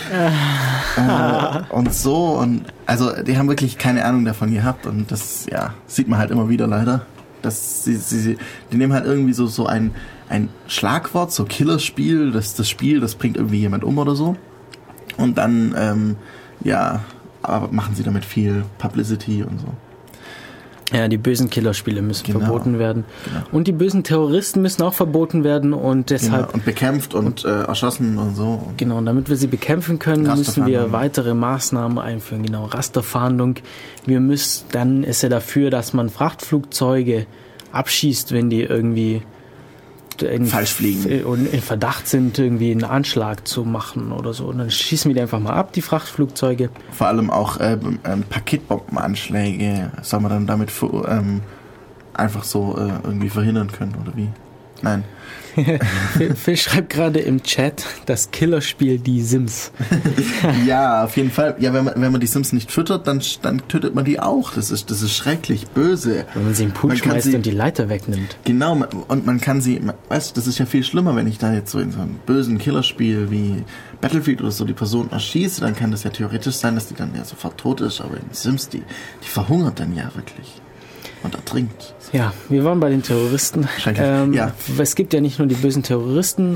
und so, und also die haben wirklich keine Ahnung davon gehabt und das, ja, sieht man halt immer wieder leider, dass die nehmen halt irgendwie so ein Schlagwort, so Killerspiel, das Spiel, das bringt irgendwie jemand um oder so, und dann aber machen sie damit viel Publicity und so. Ja, die bösen Killerspiele müssen verboten werden. Genau. Und die bösen Terroristen müssen auch verboten werden und deshalb... Genau. Und bekämpft und erschossen und so. Genau, und damit wir sie bekämpfen können, müssen wir weitere Maßnahmen einführen. Genau, Rasterfahndung. Dann ist er dafür, dass man Frachtflugzeuge abschießt, wenn die irgendwie falsch fliegen und in Verdacht sind, irgendwie einen Anschlag zu machen oder so. Und dann schießen wir die einfach mal ab, die Frachtflugzeuge. Vor allem auch Paketbombenanschläge soll man dann damit einfach so irgendwie verhindern können, oder wie? Nein. Phil schreibt gerade im Chat das Killerspiel Die Sims. Ja, auf jeden Fall. Ja, wenn man die Sims nicht füttert, dann tötet man die auch. Das ist schrecklich, böse. Wenn man sie in den Pool schmeißt und die Leiter wegnimmt. Genau, und man kann sie, weißt du, das ist ja viel schlimmer, wenn ich da jetzt so in so einem bösen Killerspiel wie Battlefield oder so die Person erschieße, dann kann das ja theoretisch sein, dass die dann ja sofort tot ist, aber in Sims, die verhungert dann ja wirklich. Und ertrinkt. Ja, wir waren bei den Terroristen. Es gibt ja nicht nur die bösen Terroristen,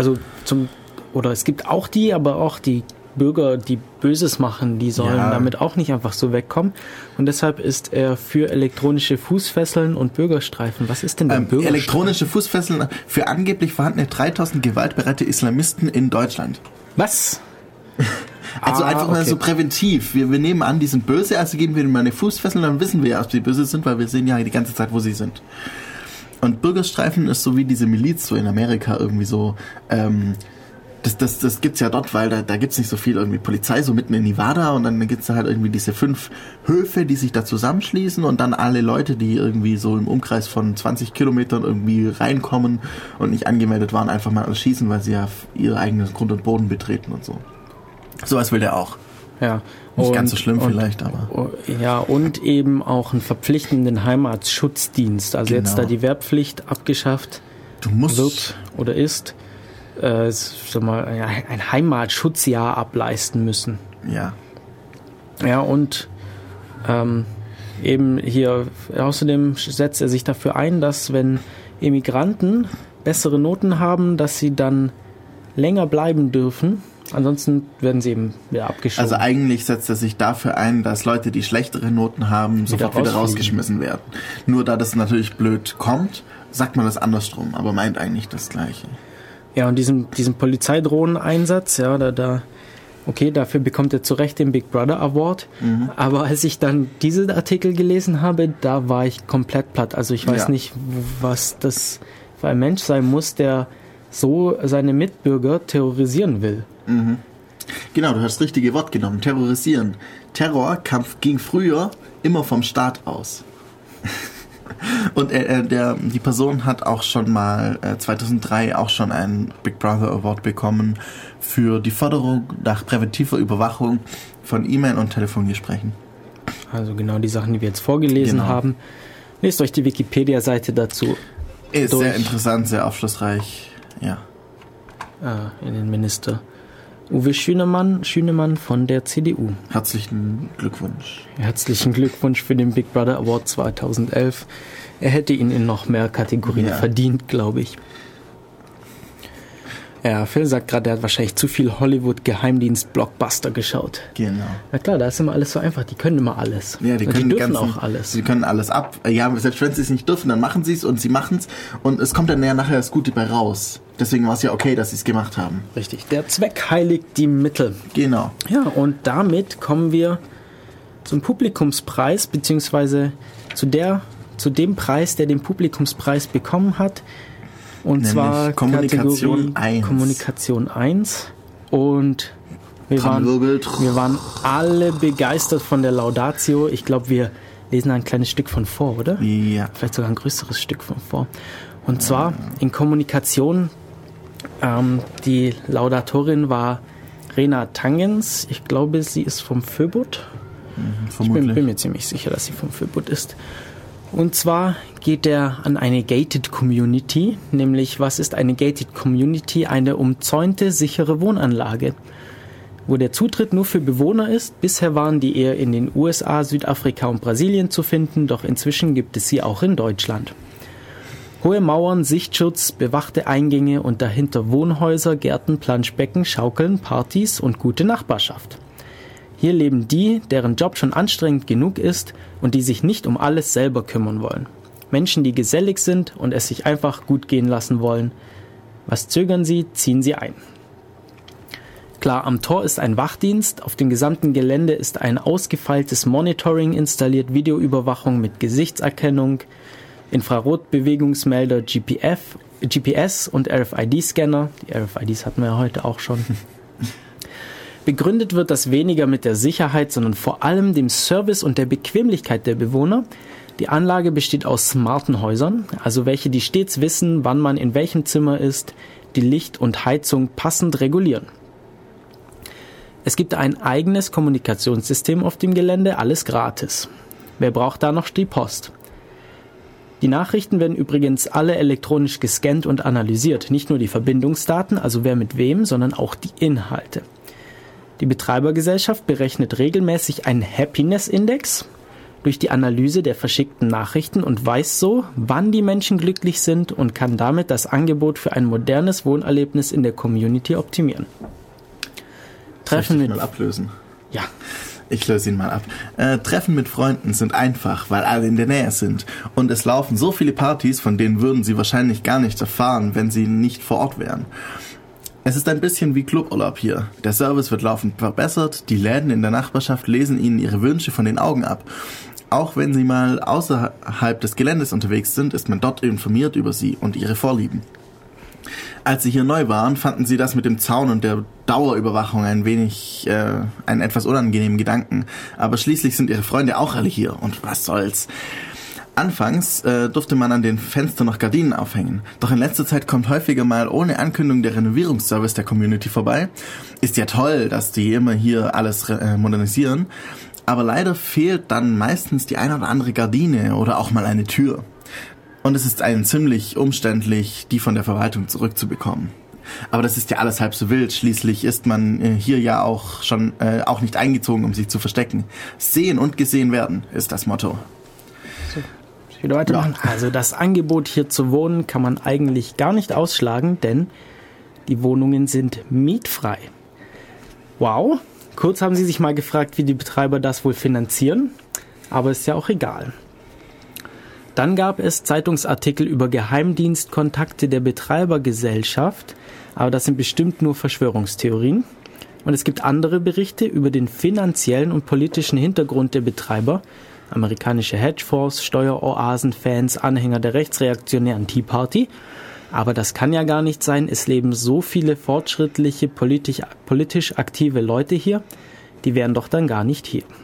es gibt auch die, aber auch die Bürger, die Böses machen, die sollen damit auch nicht einfach so wegkommen. Und deshalb ist er für elektronische Fußfesseln und Bürgerstreifen. Was ist denn der Bürgerstreifen? Elektronische Fußfesseln für angeblich vorhandene 3000 gewaltbereite Islamisten in Deutschland. Was? Also einfach mal so präventiv. Wir nehmen an, die sind böse, also geben wir ihnen mal eine Fußfessel, dann wissen wir ja, ob sie böse sind, weil wir sehen ja die ganze Zeit, wo sie sind. Und Bürgerstreifen ist so wie diese Miliz so in Amerika irgendwie so, das gibt's ja dort, weil da gibt's nicht so viel irgendwie Polizei, so mitten in Nevada, und dann gibt's da halt irgendwie diese 5 Höfe, die sich da zusammenschließen und dann alle Leute, die irgendwie so im Umkreis von 20 Kilometern irgendwie reinkommen und nicht angemeldet waren, einfach mal erschießen, weil sie ja ihr eigenes Grund und Boden betreten und so. Sowas will der auch. Ja. Nicht ganz so schlimm vielleicht, aber... Ja, und eben auch einen verpflichtenden Heimatschutzdienst. Also jetzt, da die Wehrpflicht abgeschafft wird oder ist, ein Heimatschutzjahr ableisten müssen. Ja. Ja, und eben hier, außerdem setzt er sich dafür ein, dass wenn Emigranten bessere Noten haben, dass sie dann länger bleiben dürfen. Ansonsten werden sie eben wieder abgeschoben. Also eigentlich setzt er sich dafür ein, dass Leute, die schlechtere Noten haben, sofort wieder rausgeschmissen werden. Nur da das natürlich blöd kommt, sagt man das andersrum, aber meint eigentlich das Gleiche. Ja, und diesen Polizeidrohneneinsatz, ja, okay, dafür bekommt er zu Recht den Big Brother Award. Mhm. Aber als ich dann diese Artikel gelesen habe, da war ich komplett platt. Also ich weiß nicht, was das für ein Mensch sein muss, der so seine Mitbürger terrorisieren will. Mhm. Genau, du hast das richtige Wort genommen. Terrorisieren. Terrorkampf ging früher immer vom Staat aus. Und die Person hat auch schon mal 2003 auch schon einen Big Brother Award bekommen für die Förderung nach präventiver Überwachung von E-Mail- und Telefongesprächen. Also genau die Sachen, die wir jetzt vorgelesen haben. Lest euch die Wikipedia-Seite dazu. Ist durch. Sehr interessant, sehr aufschlussreich. Ja. In den Minister Uwe Schünemann von der CDU. Herzlichen Glückwunsch. Herzlichen Glückwunsch für den Big Brother Award 2011. Er hätte ihn in noch mehr Kategorien verdient, glaube ich. Ja, Phil sagt gerade, er hat wahrscheinlich zu viel Hollywood-Geheimdienst-Blockbuster geschaut. Genau. Na klar, da ist immer alles so einfach. Die können immer alles. Ja, die dürfen auch alles. Sie können alles ab. Ja, selbst wenn sie es nicht dürfen, dann machen sie es und sie machen es. Und es kommt dann nachher das Gute bei raus. Deswegen war es ja okay, dass sie es gemacht haben. Richtig. Der Zweck heiligt die Mittel. Genau. Ja, und damit kommen wir zum Publikumspreis, beziehungsweise zu dem Preis, der den Publikumspreis bekommen hat. Und nämlich zwar Kommunikation 1. Kommunikation 1. Und wir waren alle begeistert von der Laudatio. Ich glaube, wir lesen ein kleines Stück von vor, oder? Ja. Vielleicht sogar ein größeres Stück von vor. Und zwar in Kommunikation, die Laudatorin war Rena Tangens. Ich glaube, sie ist vom Föbot. Ich bin mir ziemlich sicher, dass sie vom Föbot ist. Und zwar geht er an eine Gated Community, nämlich was ist eine Gated Community? Eine umzäunte, sichere Wohnanlage, wo der Zutritt nur für Bewohner ist. Bisher waren die eher in den USA, Südafrika und Brasilien zu finden, doch inzwischen gibt es sie auch in Deutschland. Hohe Mauern, Sichtschutz, bewachte Eingänge und dahinter Wohnhäuser, Gärten, Planschbecken, Schaukeln, Partys und gute Nachbarschaft. Hier leben die, deren Job schon anstrengend genug ist und die sich nicht um alles selber kümmern wollen. Menschen, die gesellig sind und es sich einfach gut gehen lassen wollen. Was zögern sie, ziehen sie ein. Klar, am Tor ist ein Wachdienst, auf dem gesamten Gelände ist ein ausgefeiltes Monitoring installiert, Videoüberwachung mit Gesichtserkennung, Infrarotbewegungsmelder, GPS und RFID-Scanner. Die RFIDs hatten wir ja heute auch schon. Begründet wird das weniger mit der Sicherheit, sondern vor allem dem Service und der Bequemlichkeit der Bewohner. Die Anlage besteht aus smarten Häusern, also welche, die stets wissen, wann man in welchem Zimmer ist, die Licht und Heizung passend regulieren. Es gibt ein eigenes Kommunikationssystem auf dem Gelände, alles gratis. Wer braucht da noch die Post? Die Nachrichten werden übrigens alle elektronisch gescannt und analysiert, nicht nur die Verbindungsdaten, also wer mit wem, sondern auch die Inhalte. Die Betreibergesellschaft berechnet regelmäßig einen Happiness-Index durch die Analyse der verschickten Nachrichten und weiß so, wann die Menschen glücklich sind und kann damit das Angebot für ein modernes Wohnerlebnis in der Community optimieren. Treffen mit... mal ablösen? Ja. Ich löse ihn mal ab. Treffen mit Freunden sind einfach, weil alle in der Nähe sind. Und es laufen so viele Partys, von denen würden sie wahrscheinlich gar nichts erfahren, wenn sie nicht vor Ort wären. Es ist ein bisschen wie Cluburlaub hier. Der Service wird laufend verbessert, die Läden in der Nachbarschaft lesen ihnen ihre Wünsche von den Augen ab. Auch wenn sie mal außerhalb des Geländes unterwegs sind, ist man dort informiert über sie und ihre Vorlieben. Als sie hier neu waren, fanden sie das mit dem Zaun und der Dauerüberwachung einen etwas unangenehmen Gedanken. Aber schließlich sind ihre Freunde auch alle hier und was soll's. Anfangs durfte man an den Fenstern noch Gardinen aufhängen. Doch in letzter Zeit kommt häufiger mal ohne Ankündigung der Renovierungsservice der Community vorbei. Ist ja toll, dass die immer hier alles modernisieren. Aber leider fehlt dann meistens die eine oder andere Gardine oder auch mal eine Tür. Und es ist ziemlich umständlich, die von der Verwaltung zurückzubekommen. Aber das ist ja alles halb so wild. Schließlich ist man hier ja auch schon auch nicht eingezogen, um sich zu verstecken. Sehen und gesehen werden ist das Motto. So, ich will weitermachen. Ja. Also das Angebot hier zu wohnen kann man eigentlich gar nicht ausschlagen, denn die Wohnungen sind mietfrei. Wow. Kurz haben sie sich mal gefragt, wie die Betreiber das wohl finanzieren, aber ist ja auch egal. Dann gab es Zeitungsartikel über Geheimdienstkontakte der Betreibergesellschaft, aber das sind bestimmt nur Verschwörungstheorien. Und es gibt andere Berichte über den finanziellen und politischen Hintergrund der Betreiber, amerikanische Hedgefonds, Steueroasen, Fans, Anhänger der rechtsreaktionären Tea Party. Aber das kann ja gar nicht sein, es leben so viele fortschrittliche, politisch aktive Leute hier, die wären doch dann gar nicht hier.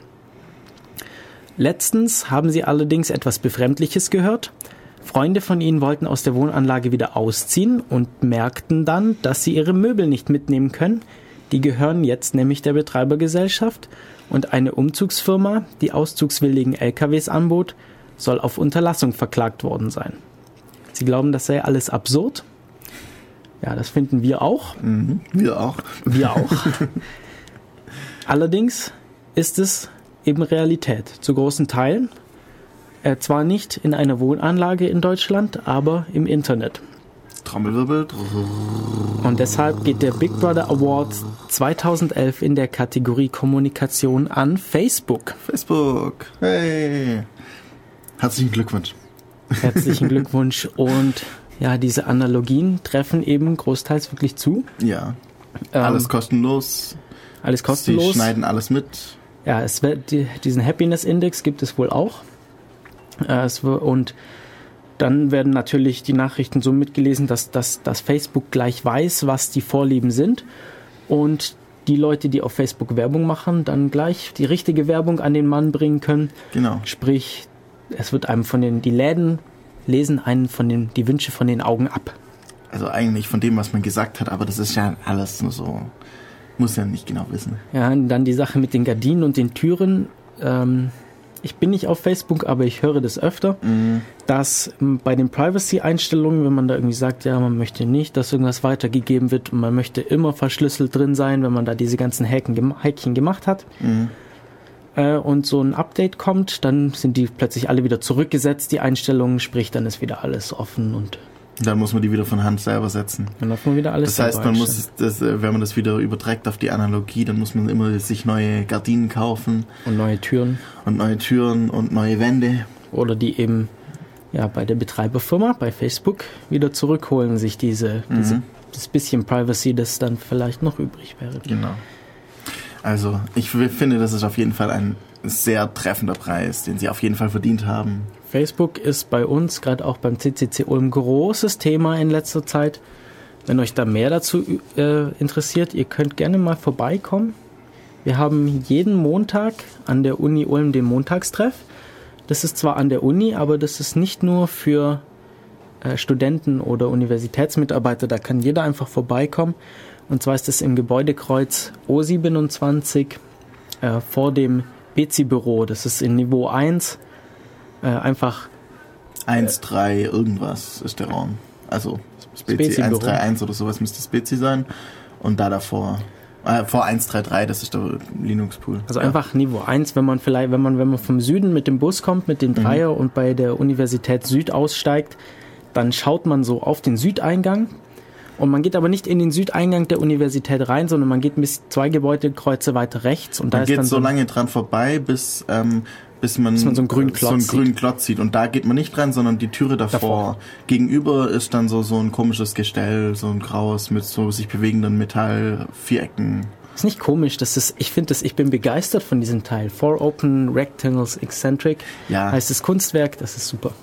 Letztens haben sie allerdings etwas Befremdliches gehört. Freunde von ihnen wollten aus der Wohnanlage wieder ausziehen und merkten dann, dass sie ihre Möbel nicht mitnehmen können. Die gehören jetzt nämlich der Betreibergesellschaft und eine Umzugsfirma, die auszugswilligen LKWs anbot, soll auf Unterlassung verklagt worden sein. Sie glauben, das sei alles absurd. Ja, das finden wir auch. Mhm, wir auch. Wir auch. Allerdings ist es eben Realität. Zu großen Teilen. Zwar nicht in einer Wohnanlage in Deutschland, aber im Internet. Trommelwirbel. Und deshalb geht der Big Brother Award 2011 in der Kategorie Kommunikation an Facebook. Facebook. Hey. Herzlichen Glückwunsch. Herzlichen Glückwunsch. Und ja, diese Analogien treffen eben großteils wirklich zu. Ja. Alles kostenlos. Alles kostenlos. Sie schneiden alles mit. Ja, diesen Happiness Index gibt es wohl auch. Und dann werden natürlich die Nachrichten so mitgelesen, dass Facebook gleich weiß, was die Vorlieben sind. Und die Leute, die auf Facebook Werbung machen, dann gleich die richtige Werbung an den Mann bringen können. Genau. Sprich, es wird einem die Läden lesen einen die Wünsche von den Augen ab. Also eigentlich von dem, was man gesagt hat, aber das ist ja alles nur so, muss ja nicht genau wissen. Ja, und dann die Sache mit den Gardinen und den Türen. Ich bin nicht auf Facebook, aber ich höre das öfter, dass bei den Privacy-Einstellungen, wenn man da irgendwie sagt, ja, man möchte nicht, dass irgendwas weitergegeben wird und man möchte immer verschlüsselt drin sein, wenn man da diese ganzen Häkchen gemacht hat, und so ein Update kommt, dann sind die plötzlich alle wieder zurückgesetzt, die Einstellungen, sprich, dann ist wieder alles offen und dann muss man die wieder von Hand selber setzen. Dann darf man wieder alles Das heißt, man muss wenn man das wieder überträgt auf die Analogie, dann muss man immer sich neue Gardinen kaufen. Und neue Türen. Und neue Wände. Oder die eben bei der Betreiberfirma, bei Facebook, wieder zurückholen, sich das bisschen Privacy, das dann vielleicht noch übrig wäre. Genau. Also, ich finde, das ist auf jeden Fall ein sehr treffender Preis, den sie auf jeden Fall verdient haben. Facebook ist bei uns, gerade auch beim CCC Ulm, großes Thema in letzter Zeit. Wenn euch da mehr dazu interessiert, ihr könnt gerne mal vorbeikommen. Wir haben jeden Montag an der Uni Ulm den Montagstreff. Das ist zwar an der Uni, aber das ist nicht nur für Studenten oder Universitätsmitarbeiter, da kann jeder einfach vorbeikommen. Und zwar ist es im Gebäudekreuz O27 vor dem BC-Büro. Das ist in Niveau 1. Einfach 1,3 irgendwas ist der Raum. Also Spezi 131 oder sowas müsste Spezi sein. Und da davor vor 133, das ist der Linux-Pool. Also einfach Niveau 1, wenn man vom Süden mit dem Bus kommt, mit dem Dreier und bei der Universität Süd aussteigt, dann schaut man so auf den Südeingang. Und man geht aber nicht in den Südeingang der Universität rein, sondern man geht bis 2 Gebäudekreuze weiter rechts. Und man da geht ist dann so lange dran vorbei, bis man so einen grünen Klotz sieht. Und da geht man nicht rein, sondern die Türe davor. Gegenüber ist dann so ein komisches Gestell, so ein graues mit so sich bewegenden Metall-Vierecken. Das ist nicht komisch, ich bin begeistert von diesem Teil. 4 Open Rectangles Eccentric heißt das Kunstwerk, das ist super.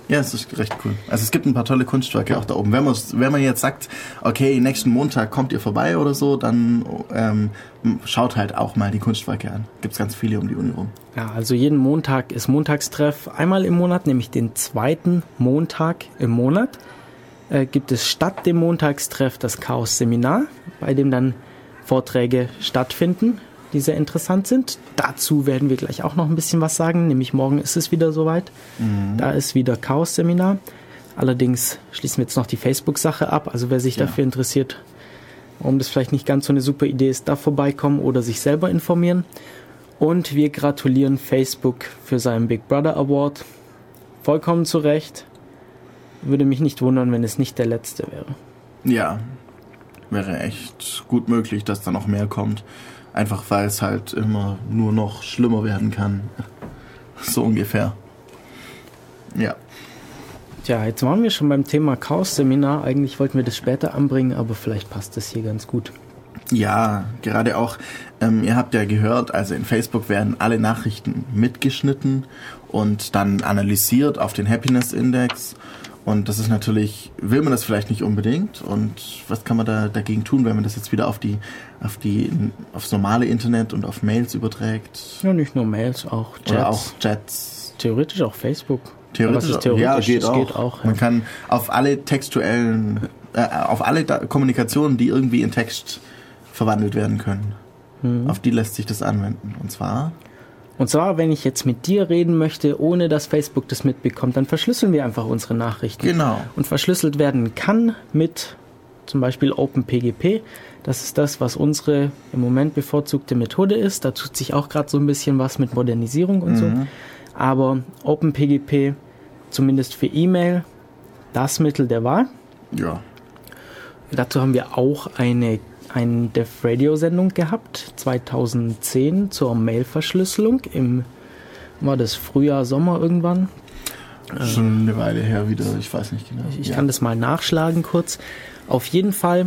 Ja, es ist recht cool. Also es gibt ein paar tolle Kunstwerke auch da oben. Wenn man jetzt sagt, okay, nächsten Montag kommt ihr vorbei oder so, dann schaut halt auch mal die Kunstwerke an. Gibt's ganz viele um die Uni rum. Ja, also jeden Montag ist Montagstreff. Einmal im Monat, nämlich den 2. Montag im Monat, gibt es statt dem Montagstreff das Chaos-Seminar, bei dem dann Vorträge stattfinden, die sehr interessant sind. Dazu werden wir gleich auch noch ein bisschen was sagen, nämlich morgen ist es wieder soweit. Da ist wieder Chaos-Seminar. Allerdings schließen wir jetzt noch die Facebook-Sache ab. Also wer sich dafür interessiert, warum das vielleicht nicht ganz so eine super Idee ist, da vorbeikommen oder sich selber informieren. Und wir gratulieren Facebook für seinen Big Brother Award. Vollkommen zu Recht. Würde mich nicht wundern, wenn es nicht der letzte wäre. Ja, wäre echt gut möglich, dass da noch mehr kommt. Einfach weil es halt immer nur noch schlimmer werden kann. So ungefähr. Ja. Tja, jetzt waren wir schon beim Thema Chaos-Seminar. Eigentlich wollten wir das später anbringen, aber vielleicht passt das hier ganz gut. Ja, gerade auch, ihr habt ja gehört, also in Facebook werden alle Nachrichten mitgeschnitten und dann analysiert auf den Happiness-Index. Und das ist natürlich, will man das vielleicht nicht unbedingt. Und was kann man da dagegen tun, wenn man das jetzt wieder aufs normale Internet und auf Mails überträgt? Ja, nicht nur Mails, auch Chats. Oder auch Chats. Theoretisch auch Facebook. Theoretisch, ja, geht auch. Ja. Man kann auf alle Kommunikationen, die irgendwie in Text verwandelt werden können, auf die lässt sich das anwenden. Und zwar, wenn ich jetzt mit dir reden möchte, ohne dass Facebook das mitbekommt, dann verschlüsseln wir einfach unsere Nachrichten. Genau. Und verschlüsselt werden kann mit zum Beispiel OpenPGP. Das ist das, was unsere im Moment bevorzugte Methode ist. Da tut sich auch gerade so ein bisschen was mit Modernisierung und so. Aber OpenPGP, zumindest für E-Mail, das Mittel der Wahl. Ja. Dazu haben wir auch eine Dev-Radio-Sendung gehabt, 2010 zur Mail-Verschlüsselung war das Frühjahr, Sommer irgendwann. Schon eine Weile her wieder, ich weiß nicht genau. Ich kann das mal nachschlagen kurz. Auf jeden Fall,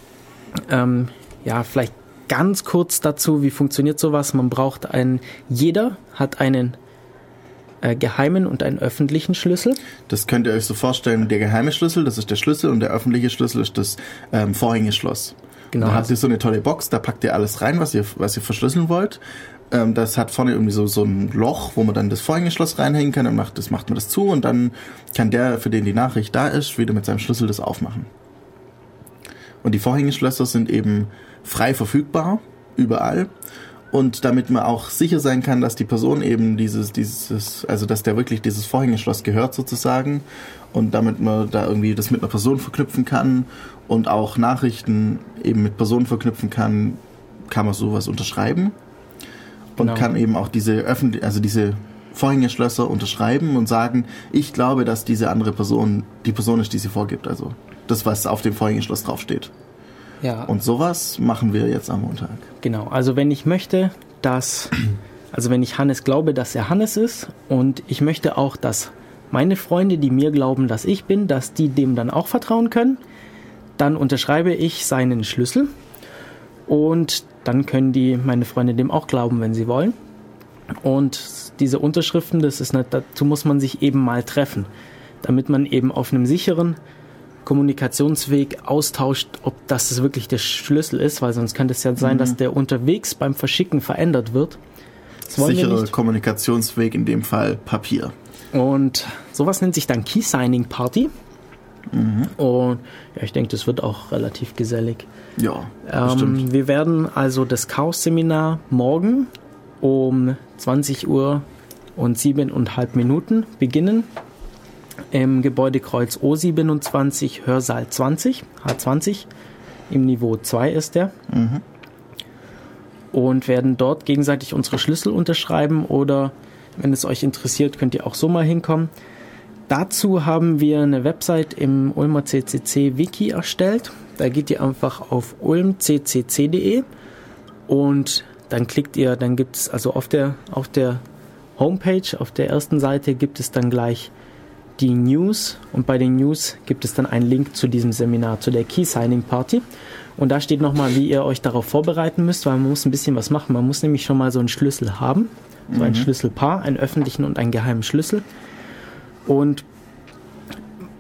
vielleicht ganz kurz dazu, wie funktioniert sowas. Man braucht jeder hat einen geheimen und einen öffentlichen Schlüssel. Das könnt ihr euch so vorstellen, der geheime Schlüssel, das ist der Schlüssel und der öffentliche Schlüssel ist das Vorhängeschloss. Genau. Da habt ihr so eine tolle Box, da packt ihr alles rein, was ihr verschlüsseln wollt. Das hat vorne irgendwie so ein Loch, wo man dann das Vorhängeschloss reinhängen kann und macht man das zu und dann kann der, für den die Nachricht da ist, wieder mit seinem Schlüssel das aufmachen. Und die Vorhängeschlösser sind eben frei verfügbar, überall. Und damit man auch sicher sein kann, dass die Person eben dass der wirklich dieses Vorhängeschloss gehört sozusagen und damit man da irgendwie das mit einer Person verknüpfen kann und auch Nachrichten eben mit Personen verknüpfen kann man sowas unterschreiben und kann eben auch diese Vorhängeschlösser unterschreiben und sagen, ich glaube, dass diese andere Person die Person ist, die sie vorgibt, also das, was auf dem Vorhängeschloss draufsteht. Ja. Und sowas machen wir jetzt am Montag. Genau, also wenn ich möchte, wenn ich Hannes glaube, dass er Hannes ist und ich möchte auch, dass meine Freunde, die mir glauben, dass ich bin, dass die dem dann auch vertrauen können, dann unterschreibe ich seinen Schlüssel und dann können meine Freunde dem auch glauben, wenn sie wollen. Und diese Unterschriften, dazu muss man sich eben mal treffen, damit man eben auf einem sicheren Kommunikationsweg austauscht, ob das wirklich der Schlüssel ist, weil sonst könnte es ja sein, dass der unterwegs beim Verschicken verändert wird. Sicherer Kommunikationsweg, in dem Fall Papier. Und sowas nennt sich dann Key Signing Party. Und ich denke, das wird auch relativ gesellig. Ja, bestimmt. Wir werden also das Chaos-Seminar morgen um 20 Uhr und 7,5 Minuten beginnen. Im Gebäudekreuz O27, Hörsaal 20, H20, im Niveau 2 ist der. Und werden dort gegenseitig unsere Schlüssel unterschreiben oder, wenn es euch interessiert, könnt ihr auch so mal hinkommen. Dazu haben wir eine Website im Ulmer CCC Wiki erstellt. Da geht ihr einfach auf ulmccc.de und dann dann gibt es also auf der Homepage, auf der ersten Seite gibt es dann gleich die News und bei den News gibt es dann einen Link zu diesem Seminar, zu der Key Signing Party und da steht nochmal, wie ihr euch darauf vorbereiten müsst, weil man muss ein bisschen was machen. Man muss nämlich schon mal so einen Schlüssel haben, so ein Schlüsselpaar, einen öffentlichen und einen geheimen Schlüssel und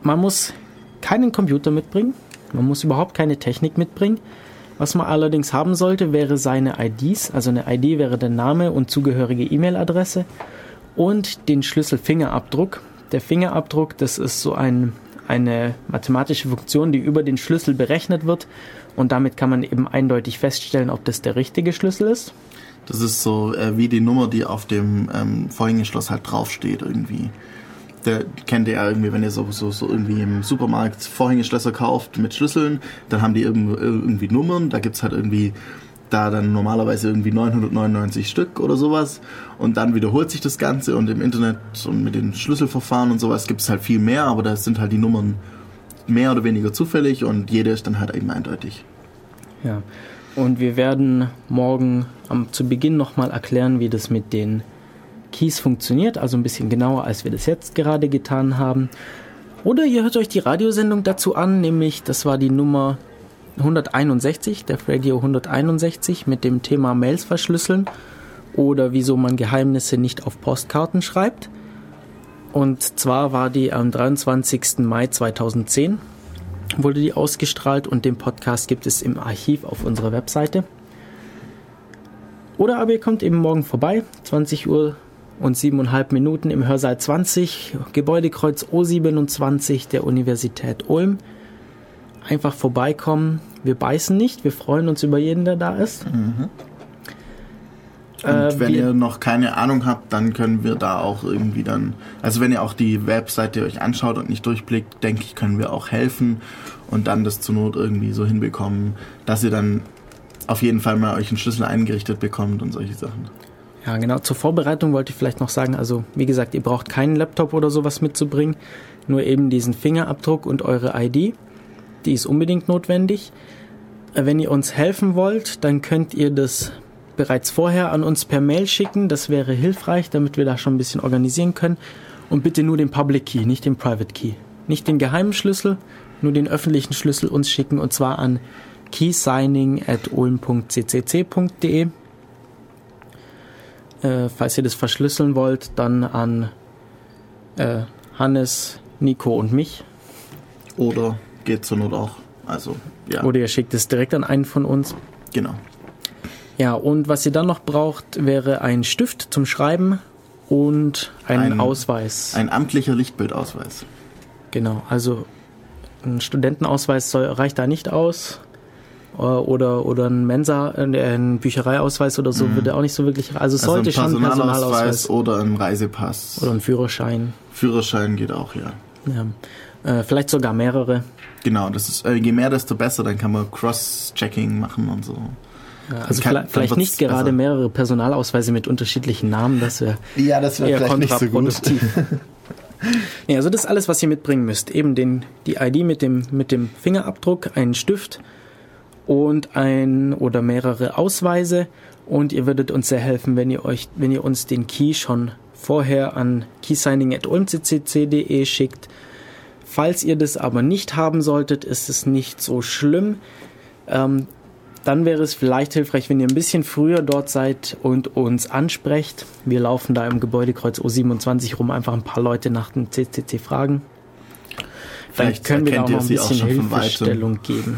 man muss keinen Computer mitbringen, man muss überhaupt keine Technik mitbringen. Was man allerdings haben sollte, wäre seine IDs, also eine ID wäre der Name und zugehörige E-Mail-Adresse und den Schlüsselfingerabdruck. Der Fingerabdruck, das ist so eine mathematische Funktion, die über den Schlüssel berechnet wird und damit kann man eben eindeutig feststellen, ob das der richtige Schlüssel ist. Das ist so wie die Nummer, die auf dem Vorhängeschloss halt draufsteht irgendwie. Der kennt ihr ja irgendwie, wenn ihr so irgendwie im Supermarkt Vorhängeschlösser kauft mit Schlüsseln, dann haben die irgendwie Nummern, da gibt's halt irgendwie da dann normalerweise irgendwie 999 Stück oder sowas und dann wiederholt sich das Ganze und im Internet und mit den Schlüsselverfahren und sowas gibt's halt viel mehr, aber da sind halt die Nummern mehr oder weniger zufällig und jede ist dann halt eben eindeutig. Ja, und wir werden morgen zu Beginn nochmal erklären, wie das mit den Keys funktioniert, also ein bisschen genauer, als wir das jetzt gerade getan haben. Oder ihr hört euch die Radiosendung dazu an, nämlich das war die Nummer 161, der Radio 161 mit dem Thema Mails verschlüsseln oder wieso man Geheimnisse nicht auf Postkarten schreibt. Und zwar war die am 23. Mai 2010, wurde die ausgestrahlt und den Podcast gibt es im Archiv auf unserer Webseite. Oder aber ihr kommt eben morgen vorbei, 20 Uhr und 7,5 im Hörsaal 20, Gebäudekreuz O27 der Universität Ulm. Einfach vorbeikommen. Wir beißen nicht, wir freuen uns über jeden, der da ist. Mhm. Und wenn ihr noch keine Ahnung habt, dann können wir da auch irgendwie dann, also wenn ihr auch die Webseite euch anschaut und nicht durchblickt, denke ich, können wir auch helfen und dann das zur Not irgendwie so hinbekommen, dass ihr dann auf jeden Fall mal euch einen Schlüssel eingerichtet bekommt und solche Sachen. Ja, genau. Zur Vorbereitung wollte ich vielleicht noch sagen, also wie gesagt, ihr braucht keinen Laptop oder sowas mitzubringen, nur eben diesen Fingerabdruck und eure ID. Die ist unbedingt notwendig. Wenn ihr uns helfen wollt, dann könnt ihr das bereits vorher an uns per Mail schicken. Das wäre hilfreich, damit wir da schon ein bisschen organisieren können. Und bitte nur den Public Key, nicht den Private Key. Nicht den geheimen Schlüssel, nur den öffentlichen Schlüssel uns schicken und zwar an keysigning@ulm.ccc.de. Falls ihr das verschlüsseln wollt, dann an Hannes, Nico und mich. Oder geht zur Not auch. Also, ja. Oder ihr schickt es direkt an einen von uns. Genau. Ja, und was ihr dann noch braucht, wäre ein Stift zum Schreiben und ein Ausweis. Ein amtlicher Lichtbildausweis. Genau, also ein Studentenausweis reicht da nicht aus. Oder ein ein Büchereiausweis oder so würde auch nicht so wirklich. Also es sollte schon ein Personalausweis oder ein Reisepass. Oder ein Führerschein. Führerschein geht auch, ja. Vielleicht sogar mehrere. Genau, das ist je mehr, desto besser, dann kann man Cross-Checking machen und so. Ja, also vielleicht nicht gerade besser. Mehrere Personalausweise mit unterschiedlichen Namen, das wäre eher vielleicht nicht so gut. Ja, also das ist alles, was ihr mitbringen müsst. Eben die ID mit dem Fingerabdruck, einen Stift und ein oder mehrere Ausweise und ihr würdet uns sehr helfen, wenn ihr uns den Key schon vorher an keysigning@ulmccc.de schickt. Falls ihr das aber nicht haben solltet, ist es nicht so schlimm. Dann wäre es vielleicht hilfreich, wenn ihr ein bisschen früher dort seid und uns ansprecht. Wir laufen da im Gebäudekreuz O27 rum, einfach ein paar Leute nach dem CCC fragen. Vielleicht können wir da auch noch ein bisschen Hilfestellung geben.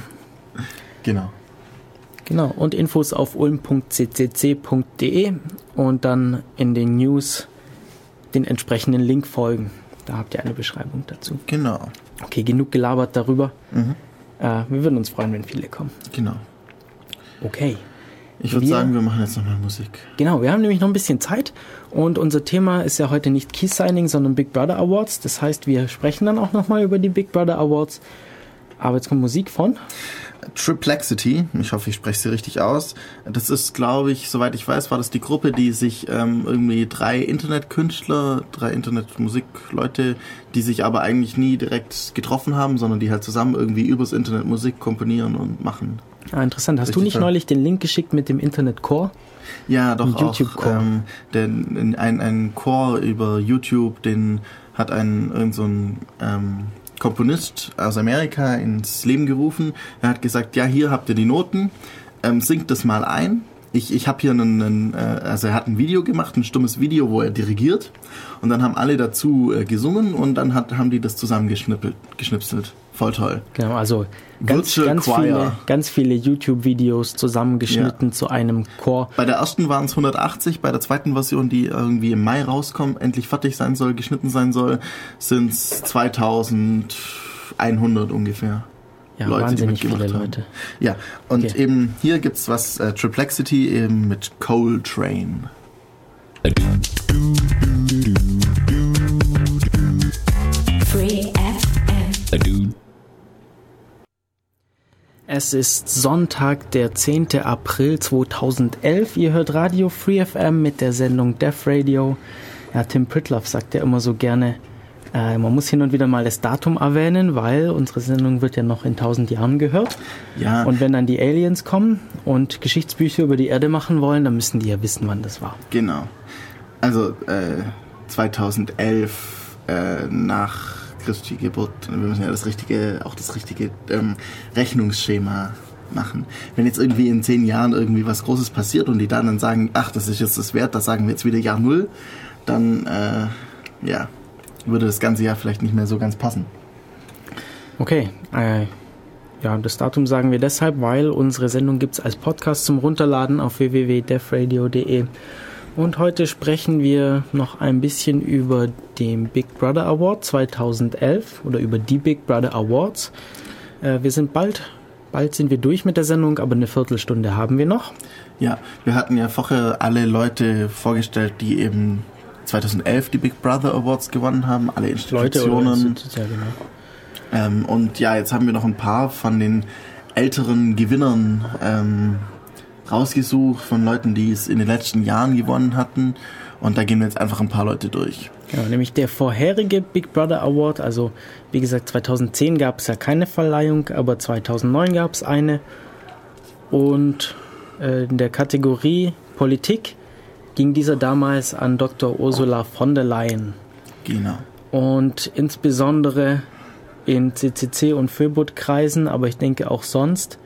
Genau, und Infos auf ulm.ccc.de und dann in den News den entsprechenden Link folgen. Da habt ihr eine Beschreibung dazu. Genau. Okay, genug gelabert darüber. Wir würden uns freuen, wenn viele kommen. Genau. Okay. Ich würde sagen, wir machen jetzt nochmal Musik. Genau, wir haben nämlich noch ein bisschen Zeit und unser Thema ist ja heute nicht Key Signing, sondern Big Brother Awards. Das heißt, wir sprechen dann auch nochmal über die Big Brother Awards. Aber jetzt kommt Musik von Triplexity, ich hoffe, ich spreche sie richtig aus. Das ist, glaube ich, soweit ich weiß, war das die Gruppe, die sich irgendwie 3 Internetkünstler, 3 Internetmusikleute, die sich aber eigentlich nie direkt getroffen haben, sondern die halt zusammen irgendwie übers Internet Musik komponieren und machen. Ah, interessant. Hast du nicht neulich den Link geschickt mit dem Internet Core? Ja, doch auch. YouTube Core. Ein Core über YouTube, den hat irgend so ein Komponist aus Amerika ins Leben gerufen. Er hat gesagt, ja, hier habt ihr die Noten, singt das mal ein Ich habe hier also er hat ein Video gemacht, ein stummes Video, wo er dirigiert und dann haben alle dazu gesungen und dann haben die das zusammengeschnipselt. Voll toll. Genau, also ganz viele YouTube-Videos zusammengeschnitten zu einem Chor. Bei der ersten waren es 180, bei der zweiten Version, die irgendwie im Mai rauskommt, endlich fertig sein soll, geschnitten sein soll, sind es 2100 ungefähr. Ja, Leute, wahnsinnig viele Leute. Ja, und eben hier gibt's was, Triplexity eben mit Coltrane. Free FM. Es ist Sonntag, der 10. April 2011. Ihr hört Radio Free FM mit der Sendung Def Radio. Ja, Tim Pritloff sagt ja immer so gerne, man muss hin und wieder mal das Datum erwähnen, weil unsere Sendung wird ja noch in 1000 Jahren gehört. Ja. Und wenn dann die Aliens kommen und Geschichtsbücher über die Erde machen wollen, dann müssen die ja wissen, wann das war. Genau. Also 2011 nach Christi Geburt. Wir müssen ja das richtige Rechnungsschema machen. Wenn jetzt irgendwie in 10 Jahren irgendwie was Großes passiert und die dann sagen, ach, das ist jetzt das Wert, das sagen wir jetzt wieder Jahr 0, dann würde das ganze Jahr vielleicht nicht mehr so ganz passen. Okay, das Datum sagen wir deshalb, weil unsere Sendung gibt es als Podcast zum Runterladen auf www.defradio.de. Und heute sprechen wir noch ein bisschen über den Big Brother Award 2011 oder über die Big Brother Awards. Wir sind bald sind wir durch mit der Sendung, aber eine Viertelstunde haben wir noch. Ja, wir hatten ja vorher alle Leute vorgestellt, die eben 2011 die Big Brother Awards gewonnen haben, alle Institutionen. Und ja, jetzt haben wir noch ein paar von den älteren Gewinnern rausgesucht, von Leuten, die es in den letzten Jahren gewonnen hatten. Und da gehen wir jetzt einfach ein paar Leute durch. Ja, nämlich der vorherige Big Brother Award, also wie gesagt 2010 gab es ja keine Verleihung, aber 2009 gab es eine. Und in der Kategorie Politik ging dieser damals an Dr. Ursula von der Leyen. Genau. Und insbesondere in CCC- und Föbot-Kreisen, aber ich denke auch sonst,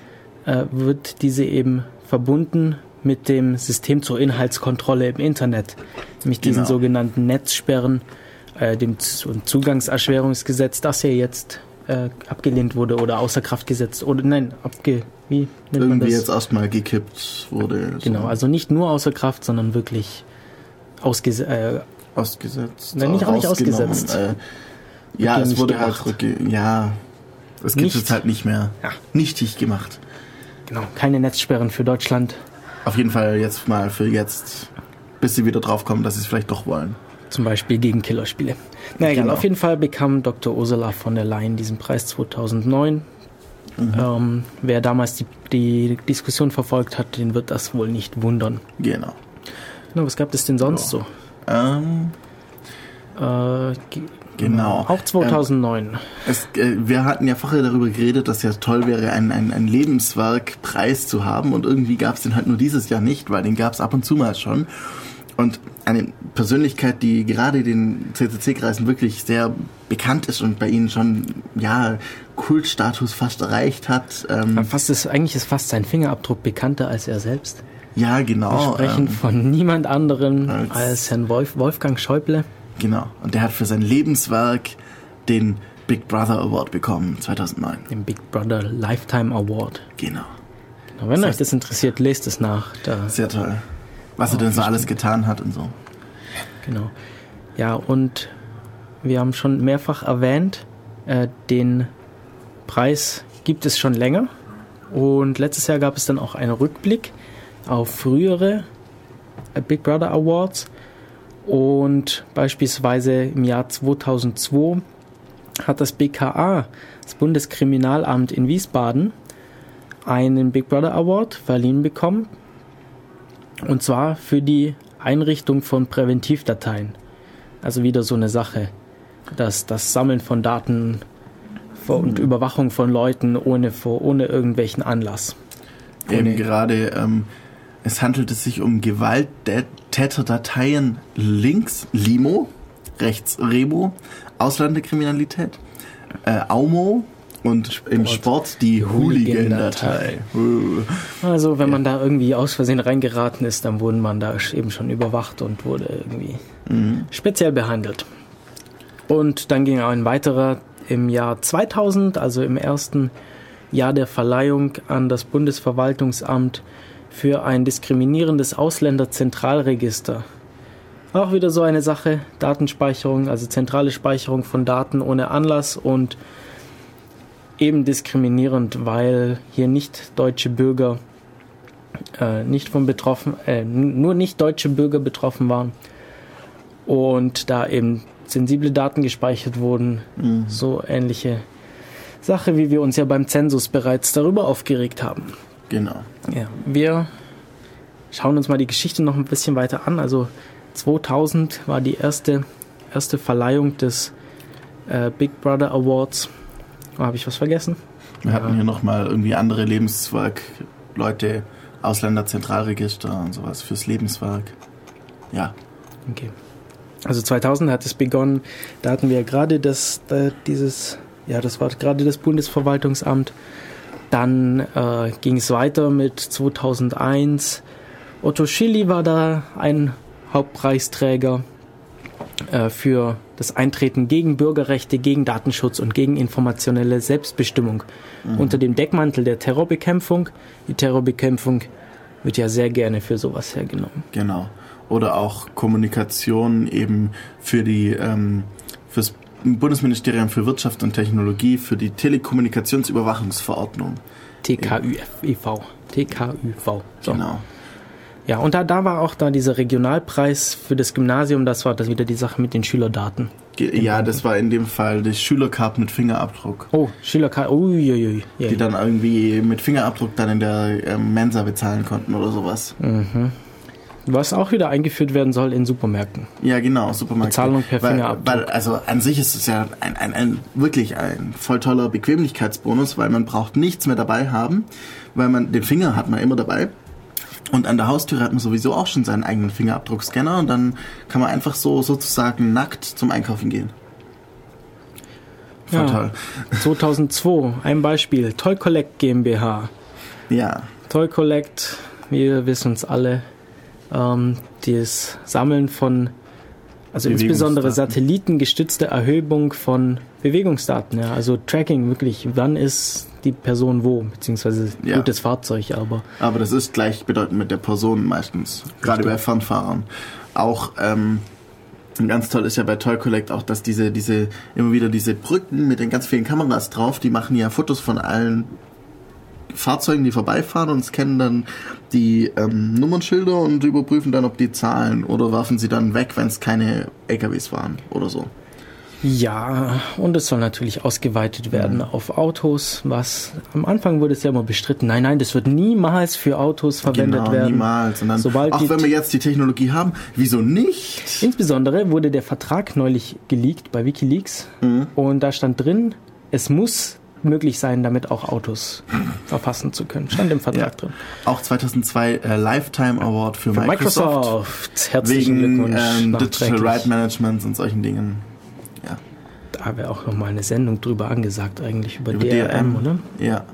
wird diese eben verbunden mit dem System zur Inhaltskontrolle im Internet, nämlich diesen sogenannten Netzsperren, dem Zugangserschwerungsgesetz, das ja jetzt abgelehnt wurde oder außer Kraft gesetzt oder wie nennt man das? Jetzt erstmal gekippt wurde. Genau, also nicht nur außer Kraft, sondern wirklich ausgesetzt. Nein, nicht ausgesetzt. Es wurde halt es gibt es halt nicht mehr. Ja. Nichtig gemacht. Genau, keine Netzsperren für Deutschland. Auf jeden Fall jetzt mal für jetzt, bis sie wieder drauf kommen, dass sie es vielleicht doch wollen. Zum Beispiel gegen Killerspiele. Na egal, auf jeden Fall bekam Dr. Ursula von der Leyen diesen Preis 2009. Wer damals die Diskussion verfolgt hat, den wird das wohl nicht wundern. Genau. Was gab es denn sonst so? Genau. Auch 2009. Wir hatten ja vorher darüber geredet, dass ja toll wäre, einen Lebenswerkpreis zu haben und irgendwie gab es den halt nur dieses Jahr nicht, weil den gab es ab und zu mal schon. Und eine Persönlichkeit, die gerade den CCC-Kreisen wirklich sehr bekannt ist und bei ihnen schon, Kultstatus fast erreicht hat. Eigentlich ist fast sein Fingerabdruck bekannter als er selbst. Ja, genau. Wir sprechen von niemand anderem als Herrn Wolfgang Schäuble. Genau. Und der hat für sein Lebenswerk den Big Brother Award bekommen, 2009. Den Big Brother Lifetime Award. Genau. Wenn euch das interessiert, lest es nach. Sehr toll. Was er denn so alles getan hat und so. Genau. Ja, und wir haben schon mehrfach erwähnt, den Preis gibt es schon länger. Und letztes Jahr gab es dann auch einen Rückblick auf frühere Big Brother Awards. Und beispielsweise im Jahr 2002 hat das BKA, das Bundeskriminalamt in Wiesbaden, einen Big Brother Award verliehen bekommen. Und zwar für die Einrichtung von Präventivdateien. Also wieder so eine Sache, dass das Sammeln von Daten und Überwachung von Leuten ohne irgendwelchen Anlass. Eben gerade, es handelte sich um Gewalttäterdateien links Limo, rechts Remo, Ausländerkriminalität, AUMO Und im Sport die Hooligan-Datei. Also wenn man da irgendwie aus Versehen reingeraten ist, dann wurde man da eben schon überwacht und wurde irgendwie speziell behandelt. Und dann ging ein weiterer im Jahr 2000, also im ersten Jahr der Verleihung an das Bundesverwaltungsamt für ein diskriminierendes Ausländerzentralregister. Auch wieder so eine Sache, Datenspeicherung, also zentrale Speicherung von Daten ohne Anlass und eben diskriminierend, weil hier nicht deutsche Bürger nur nicht deutsche Bürger betroffen waren und da eben sensible Daten gespeichert wurden. So ähnliche Sache, wie wir uns ja beim Zensus bereits darüber aufgeregt haben. Genau. Ja, wir schauen uns mal die Geschichte noch ein bisschen weiter an. Also 2000 war die erste Verleihung des Big Brother Awards. Habe ich was vergessen? Wir hatten hier nochmal irgendwie andere Lebenswerk, Leute, Ausländerzentralregister und sowas fürs Lebenswerk. Ja. Okay. Also 2000 hat es begonnen, da hatten wir gerade das war gerade das Bundesverwaltungsamt. Dann ging es weiter mit 2001. Otto Schily war da ein Hauptpreisträger für das Eintreten gegen Bürgerrechte, gegen Datenschutz und gegen informationelle Selbstbestimmung unter dem Deckmantel der Terrorbekämpfung. Die Terrorbekämpfung wird ja sehr gerne für sowas hergenommen. Genau. Oder auch Kommunikation eben für fürs Bundesministerium für Wirtschaft und Technologie für die Telekommunikationsüberwachungsverordnung. TKÜV. So. Genau. Ja, und da war auch da dieser Regionalpreis für das Gymnasium, das war das wieder die Sache mit den Schülerdaten. Ja, das war in dem Fall die Schülercard mit Fingerabdruck. Oh, Schülercard, uiuiui. Yeah. Die dann irgendwie mit Fingerabdruck dann in der Mensa bezahlen konnten oder sowas. Was auch wieder eingeführt werden soll in Supermärkten. Ja, genau, Supermärkte. Bezahlung per Fingerabdruck. Weil also an sich ist es ja wirklich ein voll toller Bequemlichkeitsbonus, weil man braucht nichts mehr dabei haben, weil den Finger hat man immer dabei. Und an der Haustüre hat man sowieso auch schon seinen eigenen Fingerabdruckscanner und dann kann man einfach so sozusagen nackt zum Einkaufen gehen. Voll toll. 2002, ein Beispiel, Toy Collect GmbH. Ja. Toy Collect, wir wissen es alle, das Sammeln von, also insbesondere satellitengestützte Erhebung von Bewegungsdaten, ja, also Tracking wirklich, wann ist die Person wo, beziehungsweise gutes Fahrzeug, aber das ist gleichbedeutend mit der Person meistens, gerade bei Fernfahrern. Auch ganz toll ist ja bei Toy Collect auch, dass diese immer wieder diese Brücken mit den ganz vielen Kameras drauf, die machen ja Fotos von allen Fahrzeugen, die vorbeifahren und scannen dann die Nummernschilder und überprüfen dann, ob die zahlen oder werfen sie dann weg, wenn es keine LKWs waren oder so. Ja, und es soll natürlich ausgeweitet werden auf Autos, was am Anfang wurde es ja immer bestritten. Nein, das wird niemals für Autos verwendet werden. Niemals. Und dann, auch wenn wir jetzt die Technologie haben, wieso nicht? Insbesondere wurde der Vertrag neulich geleakt bei WikiLeaks und da stand drin, es muss möglich sein, damit auch Autos erfassen zu können. Stand im Vertrag drin. Auch 2002 Lifetime Award für Microsoft. Herzlichen Glückwunsch. Digital Right Management und solchen Dingen. Ja. Da wäre auch nochmal eine Sendung drüber angesagt, eigentlich über DRM, oder? Ja.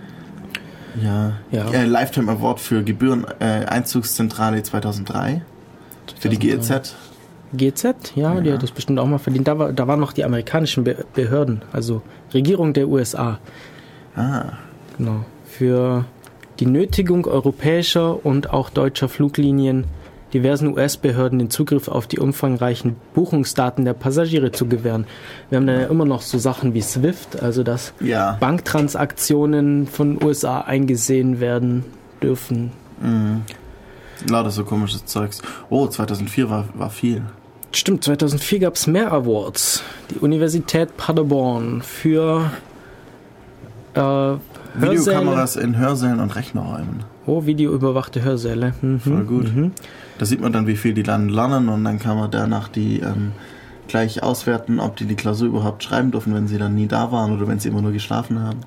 Lifetime Award für Gebühreneinzugszentrale 2003. Für die GEZ. GEZ? Ja, die hat das bestimmt auch mal verdient. Da waren noch die amerikanischen Behörden, also Regierung der USA. Genau. Für die Nötigung europäischer und auch deutscher Fluglinien diversen US-Behörden den Zugriff auf die umfangreichen Buchungsdaten der Passagiere zu gewähren. Wir haben dann ja immer noch so Sachen wie SWIFT, also dass Banktransaktionen von USA eingesehen werden dürfen. Lauter so komisches Zeugs. Oh, 2004 war viel. Stimmt, 2004 gab es mehr Awards. Die Universität Paderborn für Videokameras in Hörsälen und Rechnerräumen. Oh, videoüberwachte Hörsäle. Voll gut. Da sieht man dann, wie viel die dann lernen und dann kann man danach die gleich auswerten, ob die Klausur überhaupt schreiben dürfen, wenn sie dann nie da waren oder wenn sie immer nur geschlafen haben.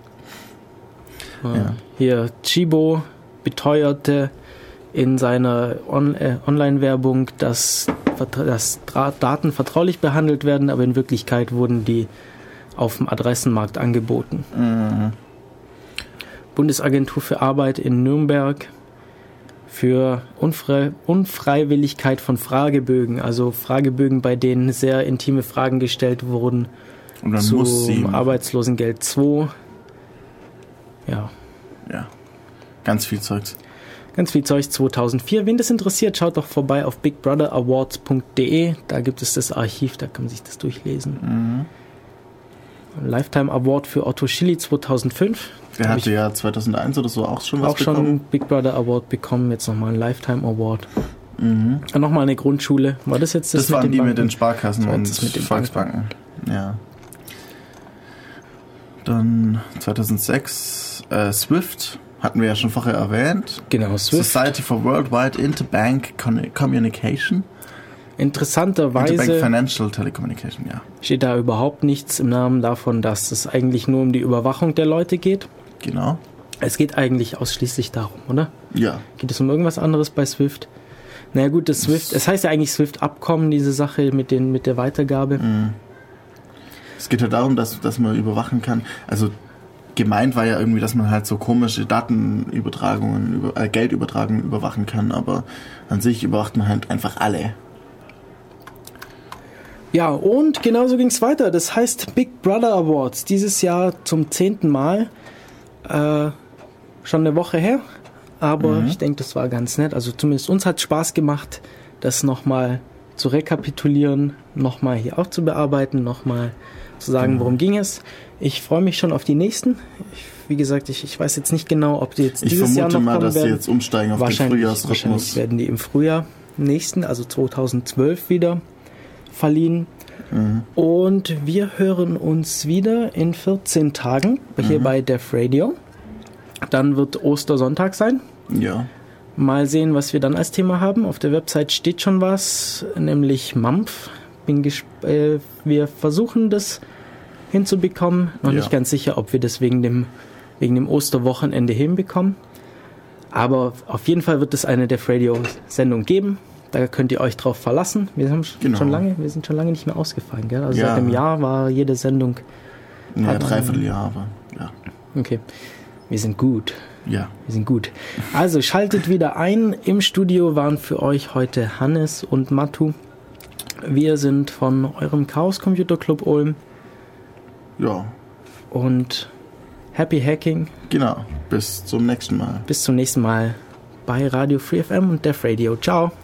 Hier, Chibo beteuerte in seiner Online-Werbung, dass Daten vertraulich behandelt werden, aber in Wirklichkeit wurden die auf dem Adressenmarkt angeboten. Bundesagentur für Arbeit in Nürnberg für Unfreiwilligkeit von Fragebögen, also Fragebögen, bei denen sehr intime Fragen gestellt wurden. Und dann zum Arbeitslosengeld 2. Ja. Ganz viel Zeugs. 2004. Wen das interessiert, schaut doch vorbei auf bigbrother.awards.de. Da gibt es das Archiv, da kann man sich das durchlesen. Lifetime Award für Otto Schilly 2005. Der hatte ja 2001 oder so auch schon was bekommen. Auch schon einen Big Brother Award bekommen, jetzt nochmal einen Lifetime Award. Nochmal eine Grundschule. War das jetzt das mit waren den die Banken? mit den Sparkassen und mit den Volksbanken. Ja. Dann 2006 Swift, hatten wir ja schon vorher erwähnt. Genau, Swift. Society for Worldwide Interbank Communication. Interessanterweise Interbank Financial Telecommunication, ja. Steht da überhaupt nichts im Namen davon, dass es eigentlich nur um die Überwachung der Leute geht. Genau. Es geht eigentlich ausschließlich darum, oder? Ja. Geht es um irgendwas anderes bei Swift? Naja gut, das Swift, es heißt ja eigentlich Swift-Abkommen, diese Sache mit der Weitergabe. Es geht ja darum, dass man überwachen kann. Also gemeint war ja irgendwie, dass man halt so komische Datenübertragungen, Geldübertragungen überwachen kann, aber an sich überwacht man halt einfach alle. Ja, und genauso ging es weiter. Das heißt Big Brother Awards, dieses Jahr zum 10. Mal. Schon eine Woche her, aber ich denke, das war ganz nett. Also zumindest uns hat es Spaß gemacht, das nochmal zu rekapitulieren, nochmal hier auch zu bearbeiten, nochmal zu sagen, worum ging es. Ich freue mich schon auf die nächsten. Wie gesagt, ich weiß jetzt nicht genau, ob die jetzt dieses Jahr noch kommen werden. Ich vermute mal, dass sie jetzt umsteigen auf den Frühjahrsrhythmus. Wahrscheinlich werden die im Frühjahr nächsten, also 2012 wieder verliehen. Und wir hören uns wieder in 14 Tagen hier bei Def Radio. Dann wird Ostersonntag sein. Ja. Mal sehen, was wir dann als Thema haben. Auf der Website steht schon was, nämlich Mampf. Wir versuchen das hinzubekommen. Noch nicht ganz sicher, ob wir das wegen dem Osterwochenende hinbekommen. Aber auf jeden Fall wird es eine Def Radio-Sendung geben. Da könnt ihr euch drauf verlassen. Wir sind schon lange nicht mehr ausgefallen, gell? Also seit einem Jahr war jede Sendung. Ja, Dreivierteljahr, aber ja. Okay. Wir sind gut. Ja. Wir sind gut. Also schaltet wieder ein. Im Studio waren für euch heute Hannes und Matu. Wir sind von eurem Chaos Computer Club Ulm. Ja. Und Happy Hacking. Genau. Bis zum nächsten Mal. Bis zum nächsten Mal bei Radio Free FM und Def Radio. Ciao.